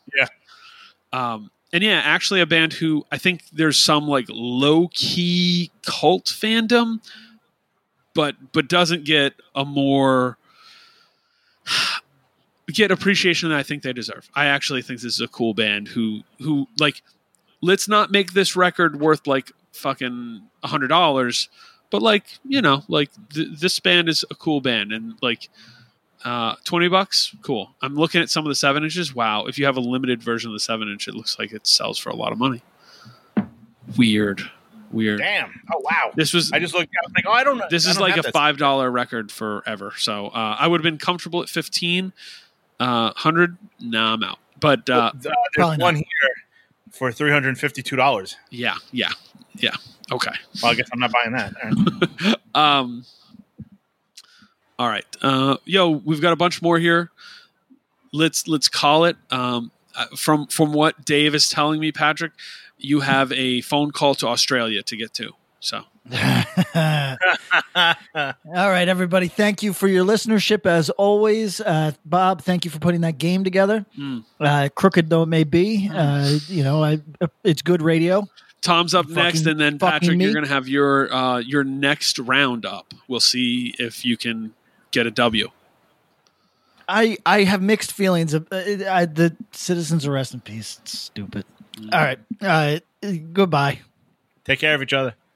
And yeah, actually a band who I think there's some like low key cult fandom, but doesn't get get appreciation that I think they deserve. I actually think this is a cool band who like, let's not make this record worth like fucking $100, but like, like this band is a cool band and like, $20, cool. I'm looking at some of the 7-inches. Wow, if you have a limited version of the 7-inch, it looks like it sells for a lot of money. Weird. Damn. Oh wow. This was. I just looked. I was like, oh, I don't know. This is like a $5 record forever. So I would have been comfortable at 15. 100. Nah, I'm out. But there's one here for $352. Yeah. Okay. Well, I guess I'm not buying that. All right. All right. Yo, we've got a bunch more here. Let's call it. From what Dave is telling me, Patrick, you have a phone call to Australia to get to. So. All right, everybody. Thank you for your listenership as always. Bob, thank you for putting that game together. Crooked though it may be, it's good radio. Tom's up next, and then Patrick, you're going to have your next round up. We'll see if you can get a W. I have mixed feelings. The citizens arrest in peace. It's stupid. All right. Goodbye. Take care of each other.